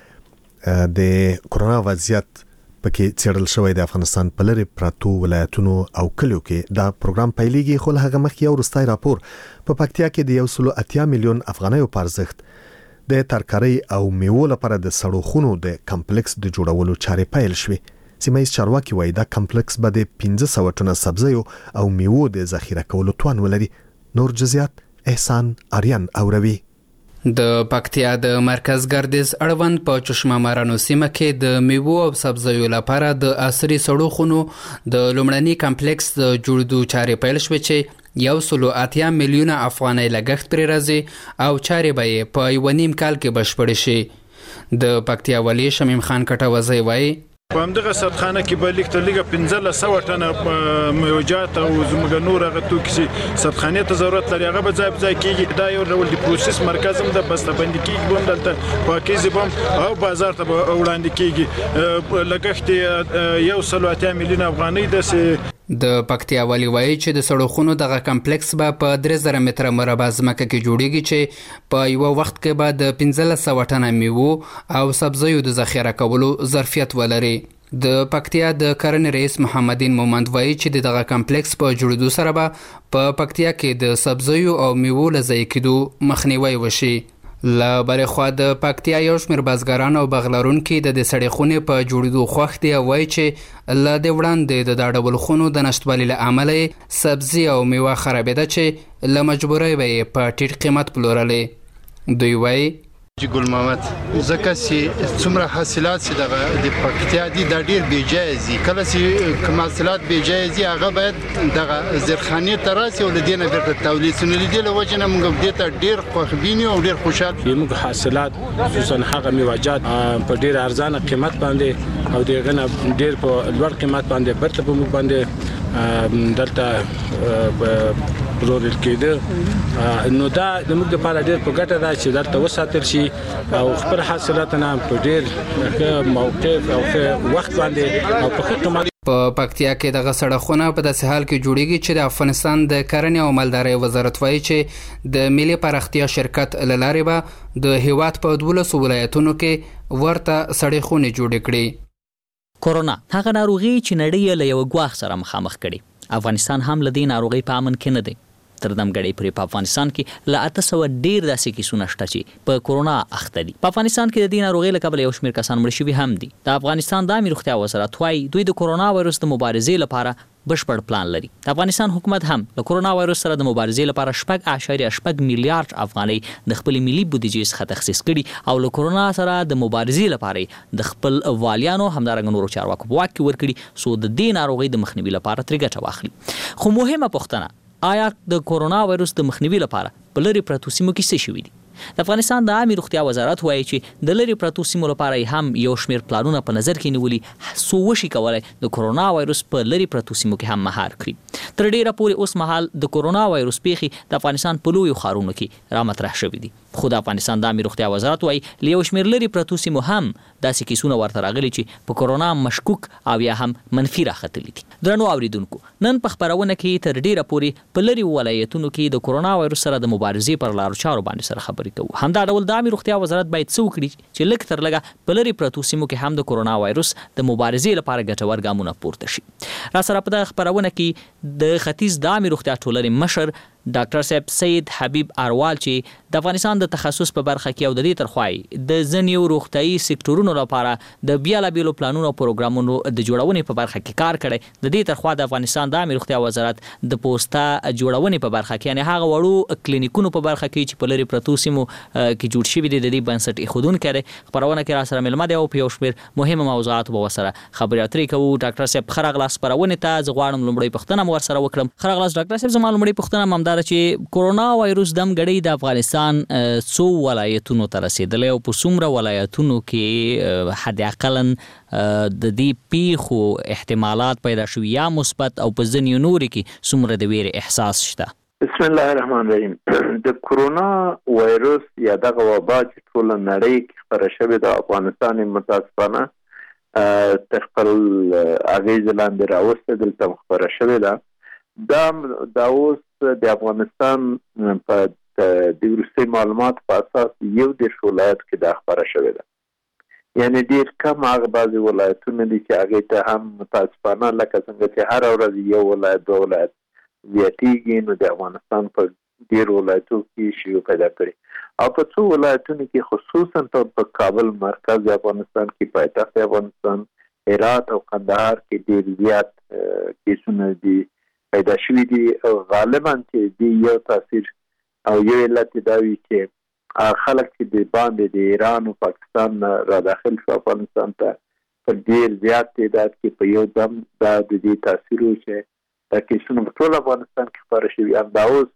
چې د کورونا وضعیت پکې څېړل شوی د افغانستان په لري پرتو ولایتونو او کلیو کې دا پروګرام پیلېږي. خو هغه مخکې یو وروستی راپور په پکتیا کې د یو سل اتیا میلیون افغانیو په ارزښت د ترکارۍ او میوو لپاره د سړو خونو د کمپلیکس د جوړولو چارې پیل شوې. سیمایي چارواکي وایي دا کمپلیکس به د پنځه سوه ټنه سبزیو او میوو د ذخیره کولو توان ولري. نور جزئیات احسان آریان اوروي. د پکتیا د مرکز ګردیز اړوند په چشمه مارانو سیمه کې د میوو او سبزیو لپاره د عصري سړو خونو د لومړني کمپلیکس د جوړېدو چارې پیل شوې چې یو سل اتیا میلیونه افغانۍ لګښت پرې راځي او چارې به یې په یو نیم کال کې بشپړې شي. د پکتیا والي شمیم خان کټوزی وایي په همدغه سرخانه کې به لیک تر لیکه پنځه سوه ټنه میوجات او زموږ نور هغه توکي چې سرخانې ته ضرورت لري هغه به ځای په ځای کېږي. دا یو ډول د پروسس مرکز هم د بسته‌بندي کېږي به هم دلته پاکیزې به هم او بازار ته به وړاندې کېږي. لګښت یو سل اتیا میلیون افغانۍ داسې. د پکتیا والي وایي چې د سړو خونو دغه کمپلیکس به په درې زره متره مربع ځمکه کې جوړیږي چې په یو وخت کې به د پنځه سوه ټنه میوو او سبزیو د ذخیره کولو ظرفیت ولري. د پکتیا د کرنې رئیس محمدین مومند وایي چې دغه کمپلیکس په جوړېدو سره به په پکتیا کې د سبزیو او میوو له ضایع کېدو مخنیوی وشي. له بلې خوا د پکتیا یو شمېر بزګران او بغلرونکي د دې سړې خونې په جوړېدو خوښ دي او وایي چې له دې وړاندې د دا ډول خونو د نشتوالي له امله سبزي او میوه خرابېده چې له مجبورۍ به یې په ټیټ قیمت پلورلې. دوی وایي ګل محمد ځکه چې څومره حاصلات چې دغه د پکتیا دي دا ډېر بېجایز دي. کله چې کوم حاصلات بېجایز دي هغه باید دغه زیرخانې ته راسي او له دې نه بېرته تولید شي. نو له دې له وجې نه موږ دې ته ډېر خوښبین یو او ډېر خوشحال یو. موږ حاصلات خصوصا هغه میوجات په ډېر ارزانه قیمت باندې او دغه نه ډېر په لوړ قیمت باندې برته په موږ باندې دلته پلورل کېده. نو دا د موږ لپاره ډېر په ګټه ده چې دلته وساتل شي او خپل حاصلات نه په ډېر ښه موقف او ښه وخت باندې او په ښه قیمت. په پکتیا کې دغه سړکونه په داسې حال کې جوړیږي چې د افغانستان د کرنې او مالدارۍ وزارت وایي چې د ملي پراختیا شرکت له لارې به د هیواد په دولسو ولایتونو کې ورته سړې خونې جوړې کړي. کورونا هغه ناروغي چې نړۍ له یو ګواښ سره مخامخ کړي. افغانستان هم له دې ناروغي په امن کې نه دی. تر دمګړې پورې په افغانستان کې له اته سوه ډیر داسې کیسونه شته چې په کورونا اخته دي. په افغانستان کې د دې ناروغۍ له کبله یو شمېر کسان مړه شوي هم دي. د افغانستان د عامه روغتیا وزارت وايي دوی د کورونا وایرس د مبارزې لپاره بشپړ پلان لري. د افغانستان حکومت هم د کورونا وایرس سره د مبارزې لپاره شپږ اعشاریه شپږ میلیارډ افغانۍ د خپل ملي بودیجې څخه تخصیص کړي او له کورونا سره د مبارزې لپاره د خپل والیانو همدارنګه نورو چارواکو په واک کې ورکړي سو د دې ناروغۍ د مخنیوي لپاره ترې ګټه واخلي. خو مهمه پوښتنه آیا د کورونا وایرس د مخنیوي لپاره په لرې پرتو سیمو کې څه شوي دي؟ د افغانستان د عامه روغتیا وزارت وایي چې د لرې پرتو سیمو لپاره هم یو شمېر پلانونه په نظر کې نیولي څو وشي کولای د کورونا وایرس په لرې پرتو سیمو کې هم مهار کړي. تر ډیره پورې اوس مهال د کورونا وایرس پیښې د افغانستان په لویو ښارونو کې رامطرح شوي دي. خو د افغانستان د عامه روغتیا وزارت وایي له یو شمېر لرې پرتو سیمو هم داسې کیسونه ورته راغلي چې په کورونا مشکوک او یا هم منفي راختلي دي. درنو اوریدونکو، نن په خبرونه کې تر ډیره پورې په لرې ولایتونو کې د کورونا وایرس سره د مبارزې پر لارو چارو باندې سره خبرې کوو. همدا ډول د عامه روغتیا وزارت باید څه وکړي چې لږ تر لږه په لرې پرتو سیمو کې هم د کورونا وایرس د مبارزې لپاره ګټور ګامونه پورته شي. را سره په دغه خبرونه کې د ختیځ د عامه روغتیا ټولنې مشر ډاکټر صاحب سید حبیب اروال چې د افغانستان د تخصص په برخه کې او د دې ترخوای د ځینو روغتایي سکتورونو لپاره د بیلابیلو پلانونو او پروګرامونو د جوړونې په برخه کې کار کړی. د دې ترخوا د افغانستان د عامه روغتیا وزارت د پوسټا جوړونې په برخه کې یعنی هغه وړو کلینیکونو په برخه کې چې په لري پرتو سیمو کې جوړ شوي دي د دې بنسټ ایښودون کړي. خبرونه کې را سره ملمه دی او په یو شمېر مهمه موضوعات به وسره خبرې اترې کوو. ډاکټر صاحب خرغلاس خبرونه ته زه غواړم لومړی پوښتنه مو ورسره وکړم. خرغلاس ډاکټر صاحب زما لومړی پوښتنه ممدار چې کورونا وایرس دم غړي د افغانستان څو ولایتونو ته رسیدلی او په څومره ولایتونو کې حد اقلن د دې پیښو احتمالات پیدا شوي یا مثبت او په ځینو نورو کې څومره د ویرې احساس شته؟ بسم الله الرحمن الرحیم. د کورونا وایرس یا دغه وبا چې ټول نړۍ کې خپره شوې د افغانستان متاسفانه تر خپل اغیز لاندې راوسته دلته خپره شوې ده. دا دا اوس د افغانستان په د وروستي معلومات په اساس یو د ولایت کې د خبره شوې ده. یعنی ډیر کم هغه بعضي ولایتونه دي چې هغه ته هم متاسفانه لکه څنګه چې هر ورځ یو ولایت دوه ولایت زیاتېږي نو د افغانستان په ډیر ولایتو کې شیو پیدا کړي او په څو ولایتونو کې خصوصا په کابل مرکز افغانستان کې پایتخت افغانستان هرات او کندهار کې ډیر زیات کیسونه دي پیدا شوي دي. غالبا چې دی یو تاثیر او یو علت دا وي چې خلک چې د باندې د ایران او پاکستان را داخل شو افغانستان ته په ډیر زیات تعداد کې په یو دم دا د دې تاثیر و چې دا کیسونه په ټول افغانستان کې خپاره شوي. همدا اوس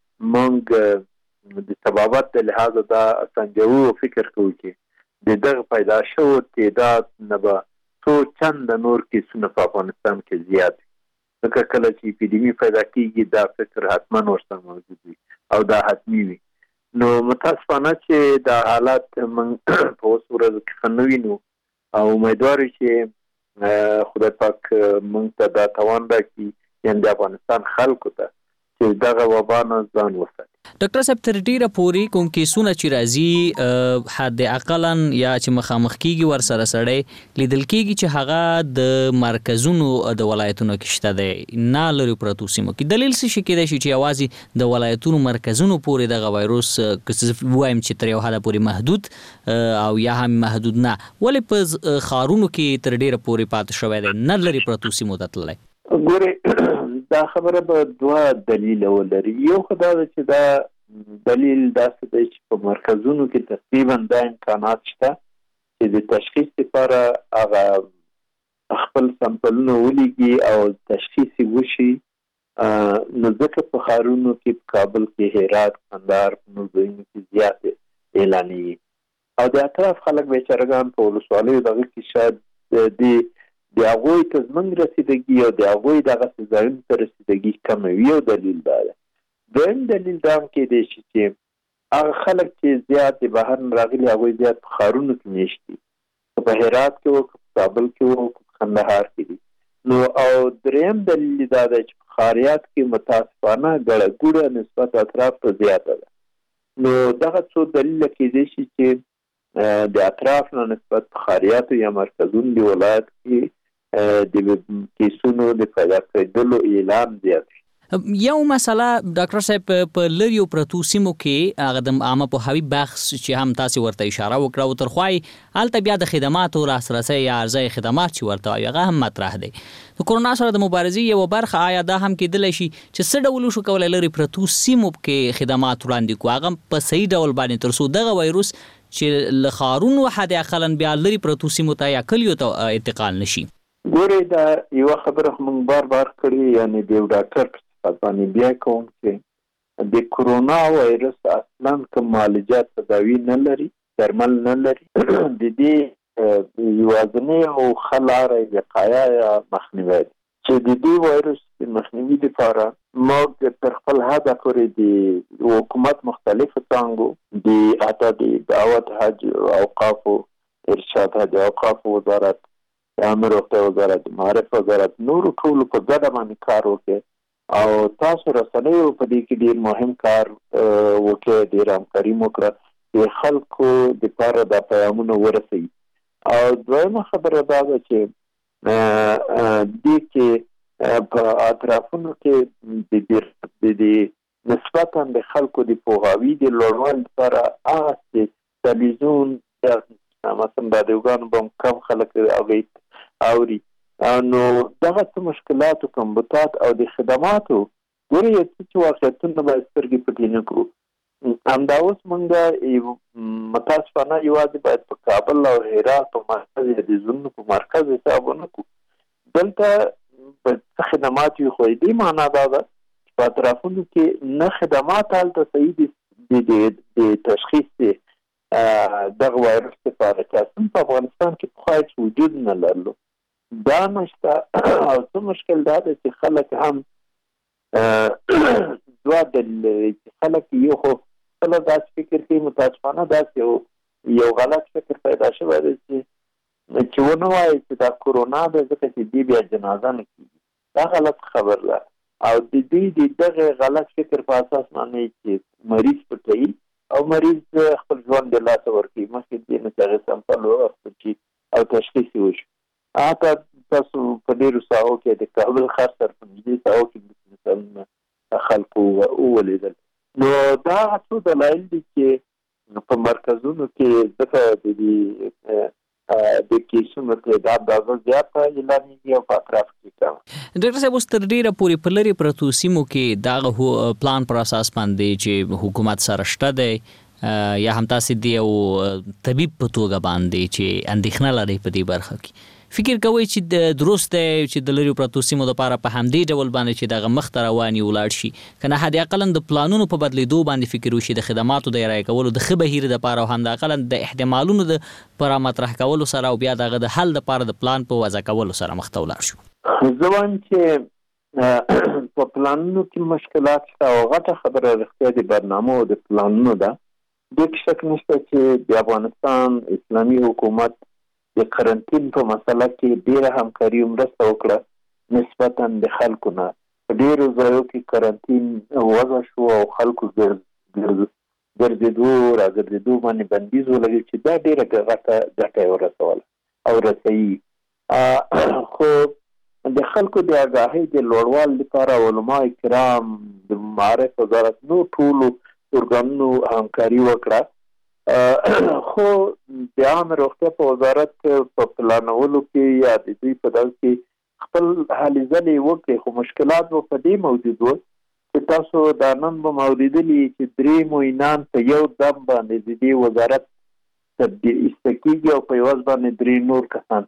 موږ د طبابت د لحاظه دا سنجوو او فکر کوو چې د دغه پیدا شوو تعداد نه به څو چنده نور کیسونه په افغانستان کې زیات لکه کله چې اپیډیمي پیدا کیږي دا فکر حتما ورسره موجود وي او دا حتمي وي. نو متاسفانه چې دا حالات موږ په اوس ورځو کې ښه نه وینو او امیدوار یو چې خدای پاک موږ ته دا توان راکړي یعنې د افغانستان خلکو ته چې دغه وبا نه ځان وساتي. ډاکټر صاحب تر ډیره پورې کوم کیسونه چې راځي حد اقلا یا چې مخامخ کیږي ورسره سړی لیدل کیږي چې هغه د مرکزونو د ولایتونو کې شته دی نه لرې پرتو سیمو کې. دلیل څه شي کېدای شي چې یوازې د ولایتونو مرکزونو پورې دغه وایروس وایم چې تر یو حده پورې محدود او یا هم محدود نه ولې په ښارونو کې تر ډیره پورې پاتې شوی دی نه لرې پرتو سیمو ته تللی؟ ګورې دا خبره به دوه دلیله ولري. یو خو دا ده چې دا دلیل داسې دی چې په مرکزونو کې تقریبا دا امکانات شته چې د تشخیص لپاره هغه خپل سمپلونه ولیږي او تشخیص وشي. نو ځکه په ښارونو کې په کابل کې هرات کندهار په نورو ځایونو کې زیات اعلانېږي او د اطراف خلک بیچارهګان په ولسوالیو دغه کې شاید د د هغوی ته زموږ رسیدګي او د هغوی دغسې ځایونو ته رسیدګي کمه وي. یو دلیل دا ده. دویم دلیل دا هم کیدای شي چې هغه خلک چې زیات د بهر نه راغلي هغوی زیات په ښارونو کې میشت دي، که په هرات کې وو که په کابل کې وو که په کندهار کې دي. نو او دریم دلیل دا ده چې په ښاریات کې متاسفانه ګړه ګوړه نسبت اطراف ته زیاته ده. نو دغه څو دلیله کیدای شي چې د اطراف نه نسبت خاریاتو یا مرکزونو دی ولایت کې د کیسونو د پیدا کېدلو اعلان زیات یو مسله ډاکټر صاحب په لریو پرتو سیمو کې هغه د عامه پوهاوي بحث چې هم تاسو ورته اشاره وکړه او ترخوای البته بیا د خدماتو لاسرسي یا ارزای خدمات چې ورته هغه هم مطرح دي د کورونا سره د مبارزې یو برخه آیا دا هم کېدل شي چې څه ډول شو کولای لري پرتو سیمو کې خدمات وړاندې کوي هغه په صحیح ډول باندې تر څو دغه وایروس چې لخارون وحد اقلن بیا لري پرتو سیمو ته یا کلیو ته انتقال نشي ګورې دا یو خبره موږ بار بار کړی یعنی د ډاکټر پاتانی بیا کوم چې د کورونا وایرس اصلا کوم معالجات تداوی نه لري درمل نه لري د دې یوازنی او خلاره وقایه یا مخنیوي چې د دې وایرس د مخنیوي لپاره موږ تر خپل حد پورې د حکومت مختلفو څانګو د اته د دعوت حج اوقاف ارشاد حج اوقاف وزارت امر وکړه وزارت معرفت وزارت نور ټول په ګډه باندې کار وکړي او تاسو رسنیو په دې کې ډیر مهم کار وکړي ډیر همکاري وکړه د خلکو د لپاره د پیغامونو ورسي او دویمه خبره دا ده چې د کې په اطرافونو کې د د نسبتا د خلکو د پوهاوی د لوړوالي لپاره هغه چې تلویزیون مثلا د یوګان بم کم خلک اوږي اوري نو دغه څه مشکلات او کمبودات او د خدماتو ګوري چې واقعیتونه به سترګې پټې نه کړو همدا اوس موږ متاسفانه یوازې باید په کابل او هرات په مرکز د زونو په مرکز حساب نه کوو دلته په خدمات یو خو دې معنا دا ده چې په اطرافونو کې نه خدمات هلته صحیح دي د تشخیص دغه وایرس لپاره چې په افغانستان کې پخوا وجود نه لرلو دا نشته او څه مشکل دا ده چې خلک هم دوه د خلک یو خو خپل داس فکر کوي متاسفانه داس یو یو غلط فکر پیدا شوی دی چې چې ونه وایي چې دا کورونا ده ځکه چې دی بیا جنازه نه کیږي دا غلط خبر ده او د دې د دغه غلط فکر په اساس باندې چې مریض پټوي او مریض خپل ژوند د لاسه ورکوي مخکې دې نه چې هغه سمپل واخلي او تشخیص وشي اته تاسو په ډیرو ساحو کې د کابل خاص تر پنځه ساحو کې مثلا خلکو ولیدل نو دا څه دلایل دي چې په مرکزونو کې ځکه د دې د کیسونو تعداد د زیات اعلان یو په اطراف کې کم ډاکټر صاحب ستر ډیره پوری پلری پرتو سیمو کې دا پلان پر اساس باندې چې حکومت سره شته دی یا هم تاسو دی او طبيب په توګه باندې چې اندېښنه لري په دې برخه کې فکر کوي چې د درست دی چې د لری پرتو سیمو لپاره په همدې ډول باندې چې دغه مخ رواني ولاړ شي کنه هدا اقلن د پلانونو په بدلیدو باندې فکر وشي د خدماتو د رای کولو د خبهیر د لپاره او هم د اقلن د احتمالونو د پر مطرح کولو سره او بیا دغه د حل لپاره د پلان په وضع کولو سره مخ ته ولاړ شو ځوان چې په پلانونو کې مشکلات شته او غټه خبره رښتیا د برنامه او د پلانونو ده د شک نشته چې د افغانستان اسلامي حکومت د کرنټین په مسله کې ډیره همکاري مرسته وکړه نسبتا د خلکو نه ډیرو ځایو کې کرنټین وضع شو او خلکو ګرځېدو راګرځېدو باندې بندیز ولګي چې دا ډیره ګټه ګټه ورسوله او رسوي خو د خلکو د آگاهۍ د لوړوالي لپاره علما کرام د معرفت وزارت نو ټولو ارګانونو همکاري وکړه خو د عامه روغتیا په وزارت په پلانولو کې یا د دوی په دغه کې خپل حل ځلې وکړي خو مشکلات په دې موجود وو چې تاسو دا نن به موریدلی چې درې موینان په یو دم باندې د دې وزارت تبدیل استکیږي او په یوز باندې درې نور کسان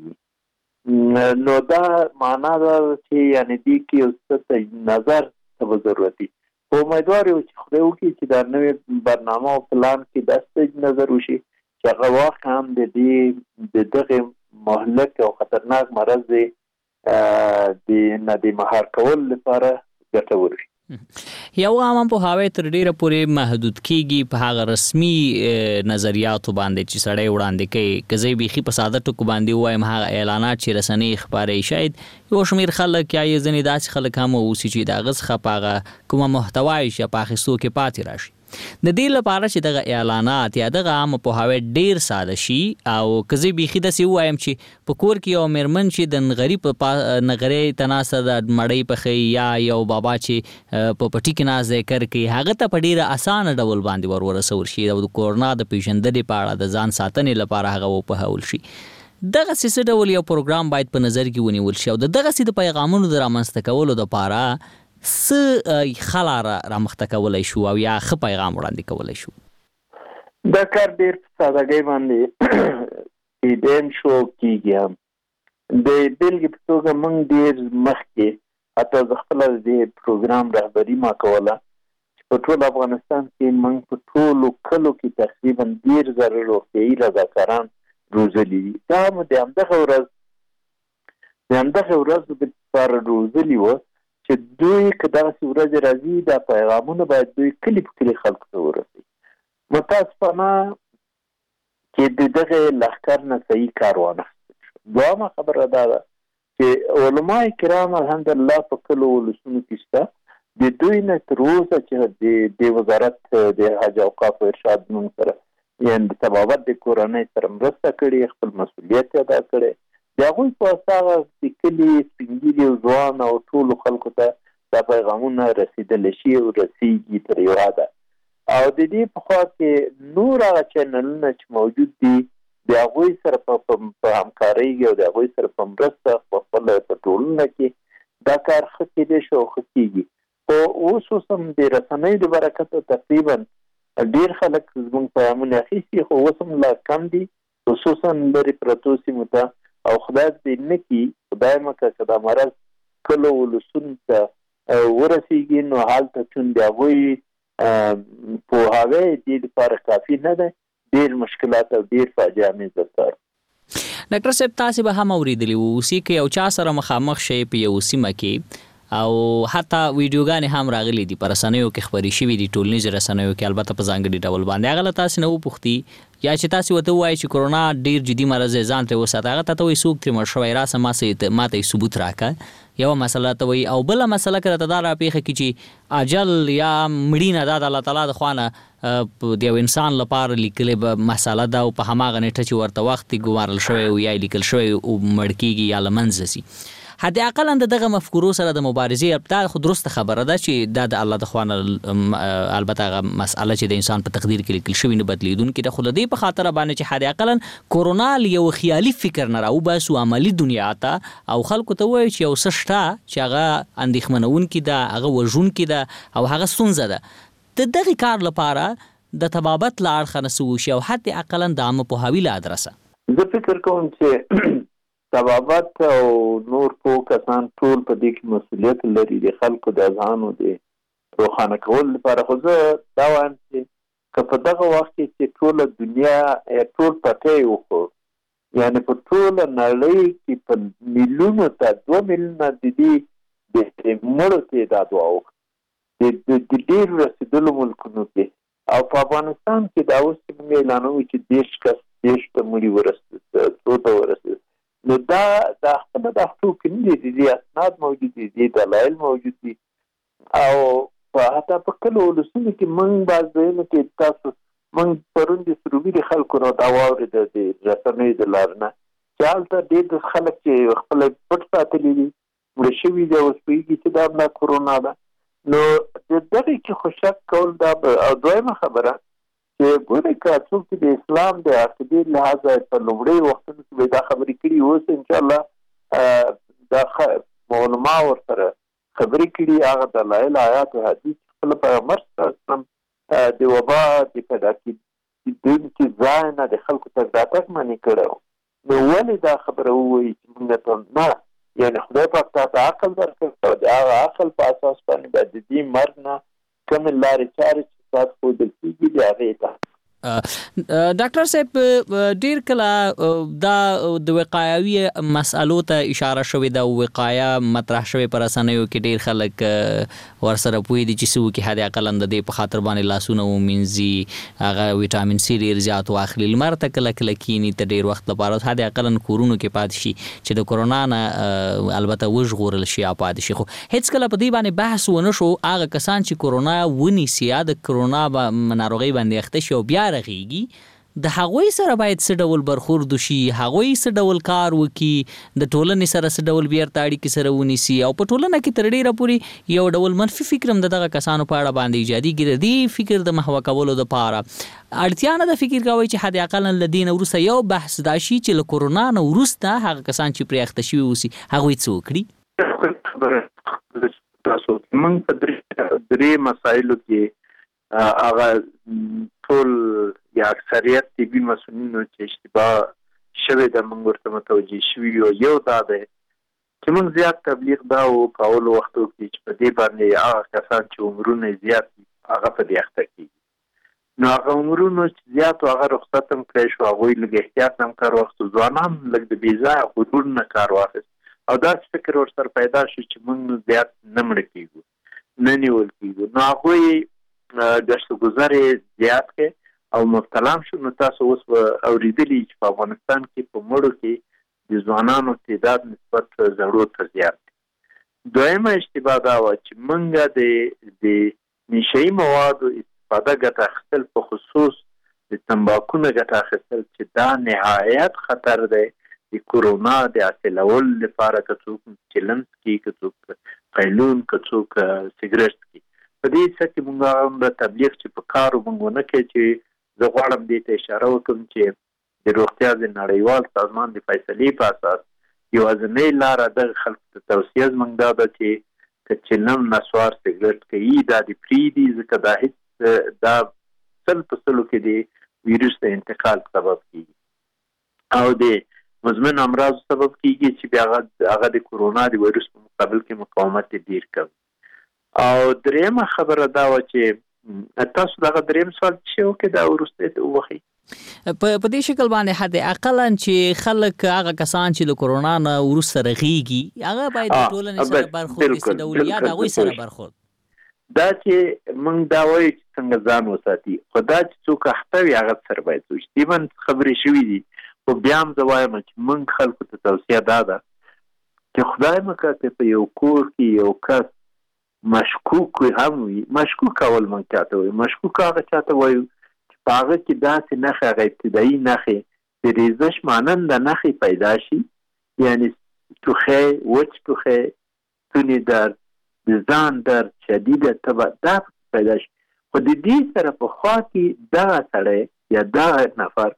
تعینېږي نو دا معنا ده چې یعنی دې کې یو څه نظر ته ضرورت په امیدوار یو چې خدای وکړي چې دا نوې برنامه او پلان کې داسې نظر وشي چې هغه واقعا د دې د دغه مهلک او خطرناک مرض د نه د مهار کول لپاره ګټور وي یو عام په هاوی تر ډیره پورې محدود کیږي په هغه رسمي نظریاتو باندې چې سړی وړاندې کوي کزي بيخي په ساده ټکو باندې وایم هغه اعلانات چې رسنۍ خبري شاید یو شمیر خلک یا ځنې داسې خلک هم اوسي چې دا غز خپاغه کومه محتوای شي په اخیستو کې پاتې راشي د دې لپاره چې دغه اعلانات یا دغه عام پوهاوی ډیر ساده شي او کزي بيخي د سی وایم چې په کور کې یو مرمن چې د غریب په نغری تناسه د مړی په خي یا یو بابا چې په پټی کې ناز ذکر کوي هغه ته په ډیره اسانه ډول باندې ور ورسول شي او د کورونا د پیژندنې په اړه د ځان ساتنې لپاره هغه په هول شي. دغه سیسه ډول یو پروګرام باید په نظر کې ونیول شي او دغه سي د پیغامونو د رامنځته کولو لپاره س خلاره را مخته کولای شو او یا خ پیغام وړاندې کولای شو. دا کار ډیر سادهګي باندې ایدم شو کیږي هم د بلګي په توګه موږ ډیر مخکې حتی د خپل د پروګرام رهبری ما کوله په ټول افغانستان کې موږ په ټولو کلو کې تقریبا ډیر زره روغتیايي رضاکاران روزلي دي. دا مو د همدغه ورځ د همدغه ورځ د لپاره روزلي وو چې دوی که دغسې ورځې راځي دا پیغامونه باید دوی کلي په کلي خلکو ته ورسوي. متاسفانه چې د دغه لښکر نه صحیح کار وانخیستل شو. دویمه خبره دا ده چې علما کرام الحمدلله په کلو ولسونو کې شته د دوی نه تر اوسه چې د وزارت د حج اوقاف او ارشاد موږ سره یعنې د طبابت د کورنۍ سره مرسته کړې خپل مسؤلیت ادا کړی د هغوی په اساس د کلي سپین ږیري او ځوان او ټولو خلکو ته دا پیغامونه رسېدلی شي او رسېږي تر یو حده او د دې په خوا کې نور هغه چینلونه چې موجود دي د هغوی سره په همکارۍ او د هغوی سره په مرسته په خپله په ټولنه کې دا کار ښه کېدی شي او ښه کېږي. خو اوس اوس هم د رسنیو د برکته تقریبا ډېر خلک زموږ پیغامونه اخیستي خو اوس هم لا کم دي خصوصا لرې پرتو سیمو ته او خدای دې نه کړي خدای مکه که دا مرض کلو ولسونو ته ورسېږي نو هلته چون د هغوی پوهاوی دې لپاره کافي نه دی ډېر مشکلات او ډېر فاجعه منځته. ډاکټر صاحب تاسې به هم اورېدلي وو اوسې که یو چا سره مخامخ شئ په یو سیمه کې او حتی ویډیوګانې هم راغلي دي په رسنیو کې خپرې شوي دي ټولنیزو رسنیو کې البته په ځانګړي ډول باندې هغه له تاسې نه وپوښتي یا چې تاسې ورته ووایي چې کورونا ډېر جدي مرض دی ځان ترې وساته هغه ته ته وایي څوک ترې مړ شوی راسه ما ته یې ثبوت راکړه یوه مسله ته وایي او بله مسله که راته دا راپېښه کړي چې اجل یا مړینه دا د الله تعالی د خوا نه د یو انسان لپاره لیکلې به مسله ده او په هماغه نیټه چې ورته وخت یې ګمارل شوی او یا یې لیکل شوی او مړ کېږي یا له منځه ځي. حد اقل د دغه مفکورو سره د مبارزې دا خو درسته خبره ده چې دا د الله د خوا نه البته هغه مسأله چې د انسان په تقدیر کې لیکل شوي نه بدلیدونکې ده خو د دې په خاطره باندې چې حد اقل کورونا یو خیالي فکر نه راوباسو عملي دنیا ته او خلکو ته وایي چې یو څه شته چې هغه اندېښمنونکې ده هغه وژونکې ده او هغه ستونزه ده د دغې کار لپاره د طبابت له اړخه نه څه وشي او حد اقلا د عامه پوهاوي له ادرسه. زه فکر کوم چې طبابت او نور پوه کسان ټول په دې کې مسؤلیت لري د خلکو د اذهانو د روښانه کولو لپاره. خو زه دا وایم چې که په دغه وخت کې چې ټوله دنیا ټول پټی وخور یعنې په ټوله نړۍ کې په میلیونو ته دوه میلیونه د دې د مړو تعداد واوښت د ډېرو رسېدلو ملکونو کې او په افغانستان کې دا اوس چې موږ اعلانوو چې دېرش کس دېرش ته مړي ورسېد څو ته ورسېد نو دا دا خپله دا ټوکې نه دي د دې اسناد موجود دي د دې دلایل موجود دي او په حتی په کلو ولسونو کې موږ بعض ځایونو کې تاسو موږ پرون د سروبي د خلکو نه دا واورېده د رسنیو د لارې نه چې هلته ډېر خلک چې خپله پټ ساتلي دي مړه شوي دي اوس پوهېږي چې دا همدا کورونا ده نو د دغې کې خو شک کول دا او دویمه خبره چې ګورئ که څوک چې د اسلام د عقیدې لحاظه په لومړي وختونو کې به دا خبرې کړي اوس انشاءالله دا علما ورسره خبرې کړي هغه دلایل آیات او حدیث خپل پیغمبر صلی الله علیه وسلم د وبا د پیدا کېدونکي ځای نه د خلکو تګ راتګ منع کړی نو ولې دا خبره ووایي چې موږ ته نه یعنې خدای پاک تا ته عقل درکړ او د هغه عقل په اساس باندې به د دې مرګ نه کومې لارې چارې تاسو ښودل کېږي د هغې ته ډاکټر صاحب ډیر کله دا د وقایوي مسالو ته اشاره شوې ده، وقایه مطرح شوې پر اسانیو کې ډیر خلک ورسره پوي دي چې سو کې حد اقل د دې په خاطر باندې لاسونه ومنځي، هغه وټامین سی ډیر زیات واخلي، لمر ته کله کله کینی ته ډیر وخت لپاره حد اقل کورونو کې پات شي چې د کورونا نه البته وژغورل شي اپاد شي. خو هیڅ کله په دې باندې بحث ونه شو هغه کسان چې کورونا ونیسي یا د کورونا ناروغي باندې اخته شي او بیا رغيږي، د هغوی سره باید څه ډول برخورد شي، هغوی څه ډول کار وکي، د ټولنې سره څه ډول بیرته اړیکې سره ونیسي، او په ټولنه کې تر ډیره پورې یو ډول منفي فکر هم دغه کسانو په اړه باندې ایجادېږي. دې فکر د محوه کولو دپاره اړتیا نه ده فکر کوئ چې حد اقل له دې نه وروسته یو بحث دا شي چې له کورونا نه وروسته هغه کسان چې پرې اخته شوي اوسي هغوی څه وکړي؟ تاسو موږ په درې مسایلو کې هغه ټول یا اکثریت طبي مسؤلینو چې اشتباه شوی د موږ ورته متوجه شوي یو یو دا دی چې موږ زیات تبلیغ دا و په اولو وختو کې چې په دې باندې هغه کسان چې عمرونه زیات دي هغه په دې اخته کېږي، نو هغه عمرونه چې زیات و هغه رخصت هم کړی شو، هغوی لږ احتیاط هم کار واخیستو، ځوانان لږ د بې ځایه غرور نه کار واخیست او داسې فکر ورسره پیدا شو چې موږ زیات نه مړه کېږو نه نیول کېږو، نو هغوی گشت و گذر زیات کې او مبتلام شو. نو تاسو اوس اوریدلی چې په افغانستان کې په مړو کې د ځوانانو تعداد نسبت زړو ته زیات دی. دویمه اشتباه دا وه چې موږ د د نشهیي موادو استفاده ګټه اخیستل، په خصوص د تمباکو نه ګټه اخیستل چې دا نهایت خطر دی د کورونا د حاصلولو لپاره، که څوک چلمس کي، که څوک قیلون، که څوک سګرټ کي. په دې څه کې موږ هم تبلیغ چې په کارو موږ ونه کړی چې زه غواړم دې ته اشاره وکړم چې د روغتیا د نړیوال سازمان د فیصلې په اساس یوازینۍ لاره دغه خلکو ته توصیه زموږ دا ده چې که چلم، نسوار، سګرټ کوي دا دې پرېږدي، ځکه دا هېڅ دا سل په سلو کې د ویروس د انتقال سبب کېږي او د مزمن امراض سبب کېږي چې بیا هغه د کورونا د ویروس په مقابل کې مقاومت ډېر کوي. او دریمه خبره دا و چې تاسو دغه دریم سوال چې وکړئ دا وروسته ته ووایئ په دې شکل باندې حد اقلا چې خلک هغه کسان چې د کورونا نه وروسته رغېږي هغه باید د ټولنې سره برخورد داسې ډول یا د هغوی سره برخورد دا چې موږ دا وایو چې څنګه ځان وساتي، خو دا چې څوک اخته وي هغه سره باید وشي. ایون خبرې شوي دي، خو بیا هم زه وایم چې موږ خلکو ته توصیه دا ده چې خدای مکړه په یو کور کې یو کس مشکوک هم وي، مشکوک اول من چاته وي، مشکوک هغه چاته وایو چې په هغه کې داسې نښې، هغه ابتدایي نښې د ریزش ماننده نښې پیدا شي، یعنی ټوخی، وچ ټوخی، ستوني درد، د ځان درد، شدیده تبه دا پیدا شي. خو د دې سره په خوا کې دغه سړی یا دغه نفر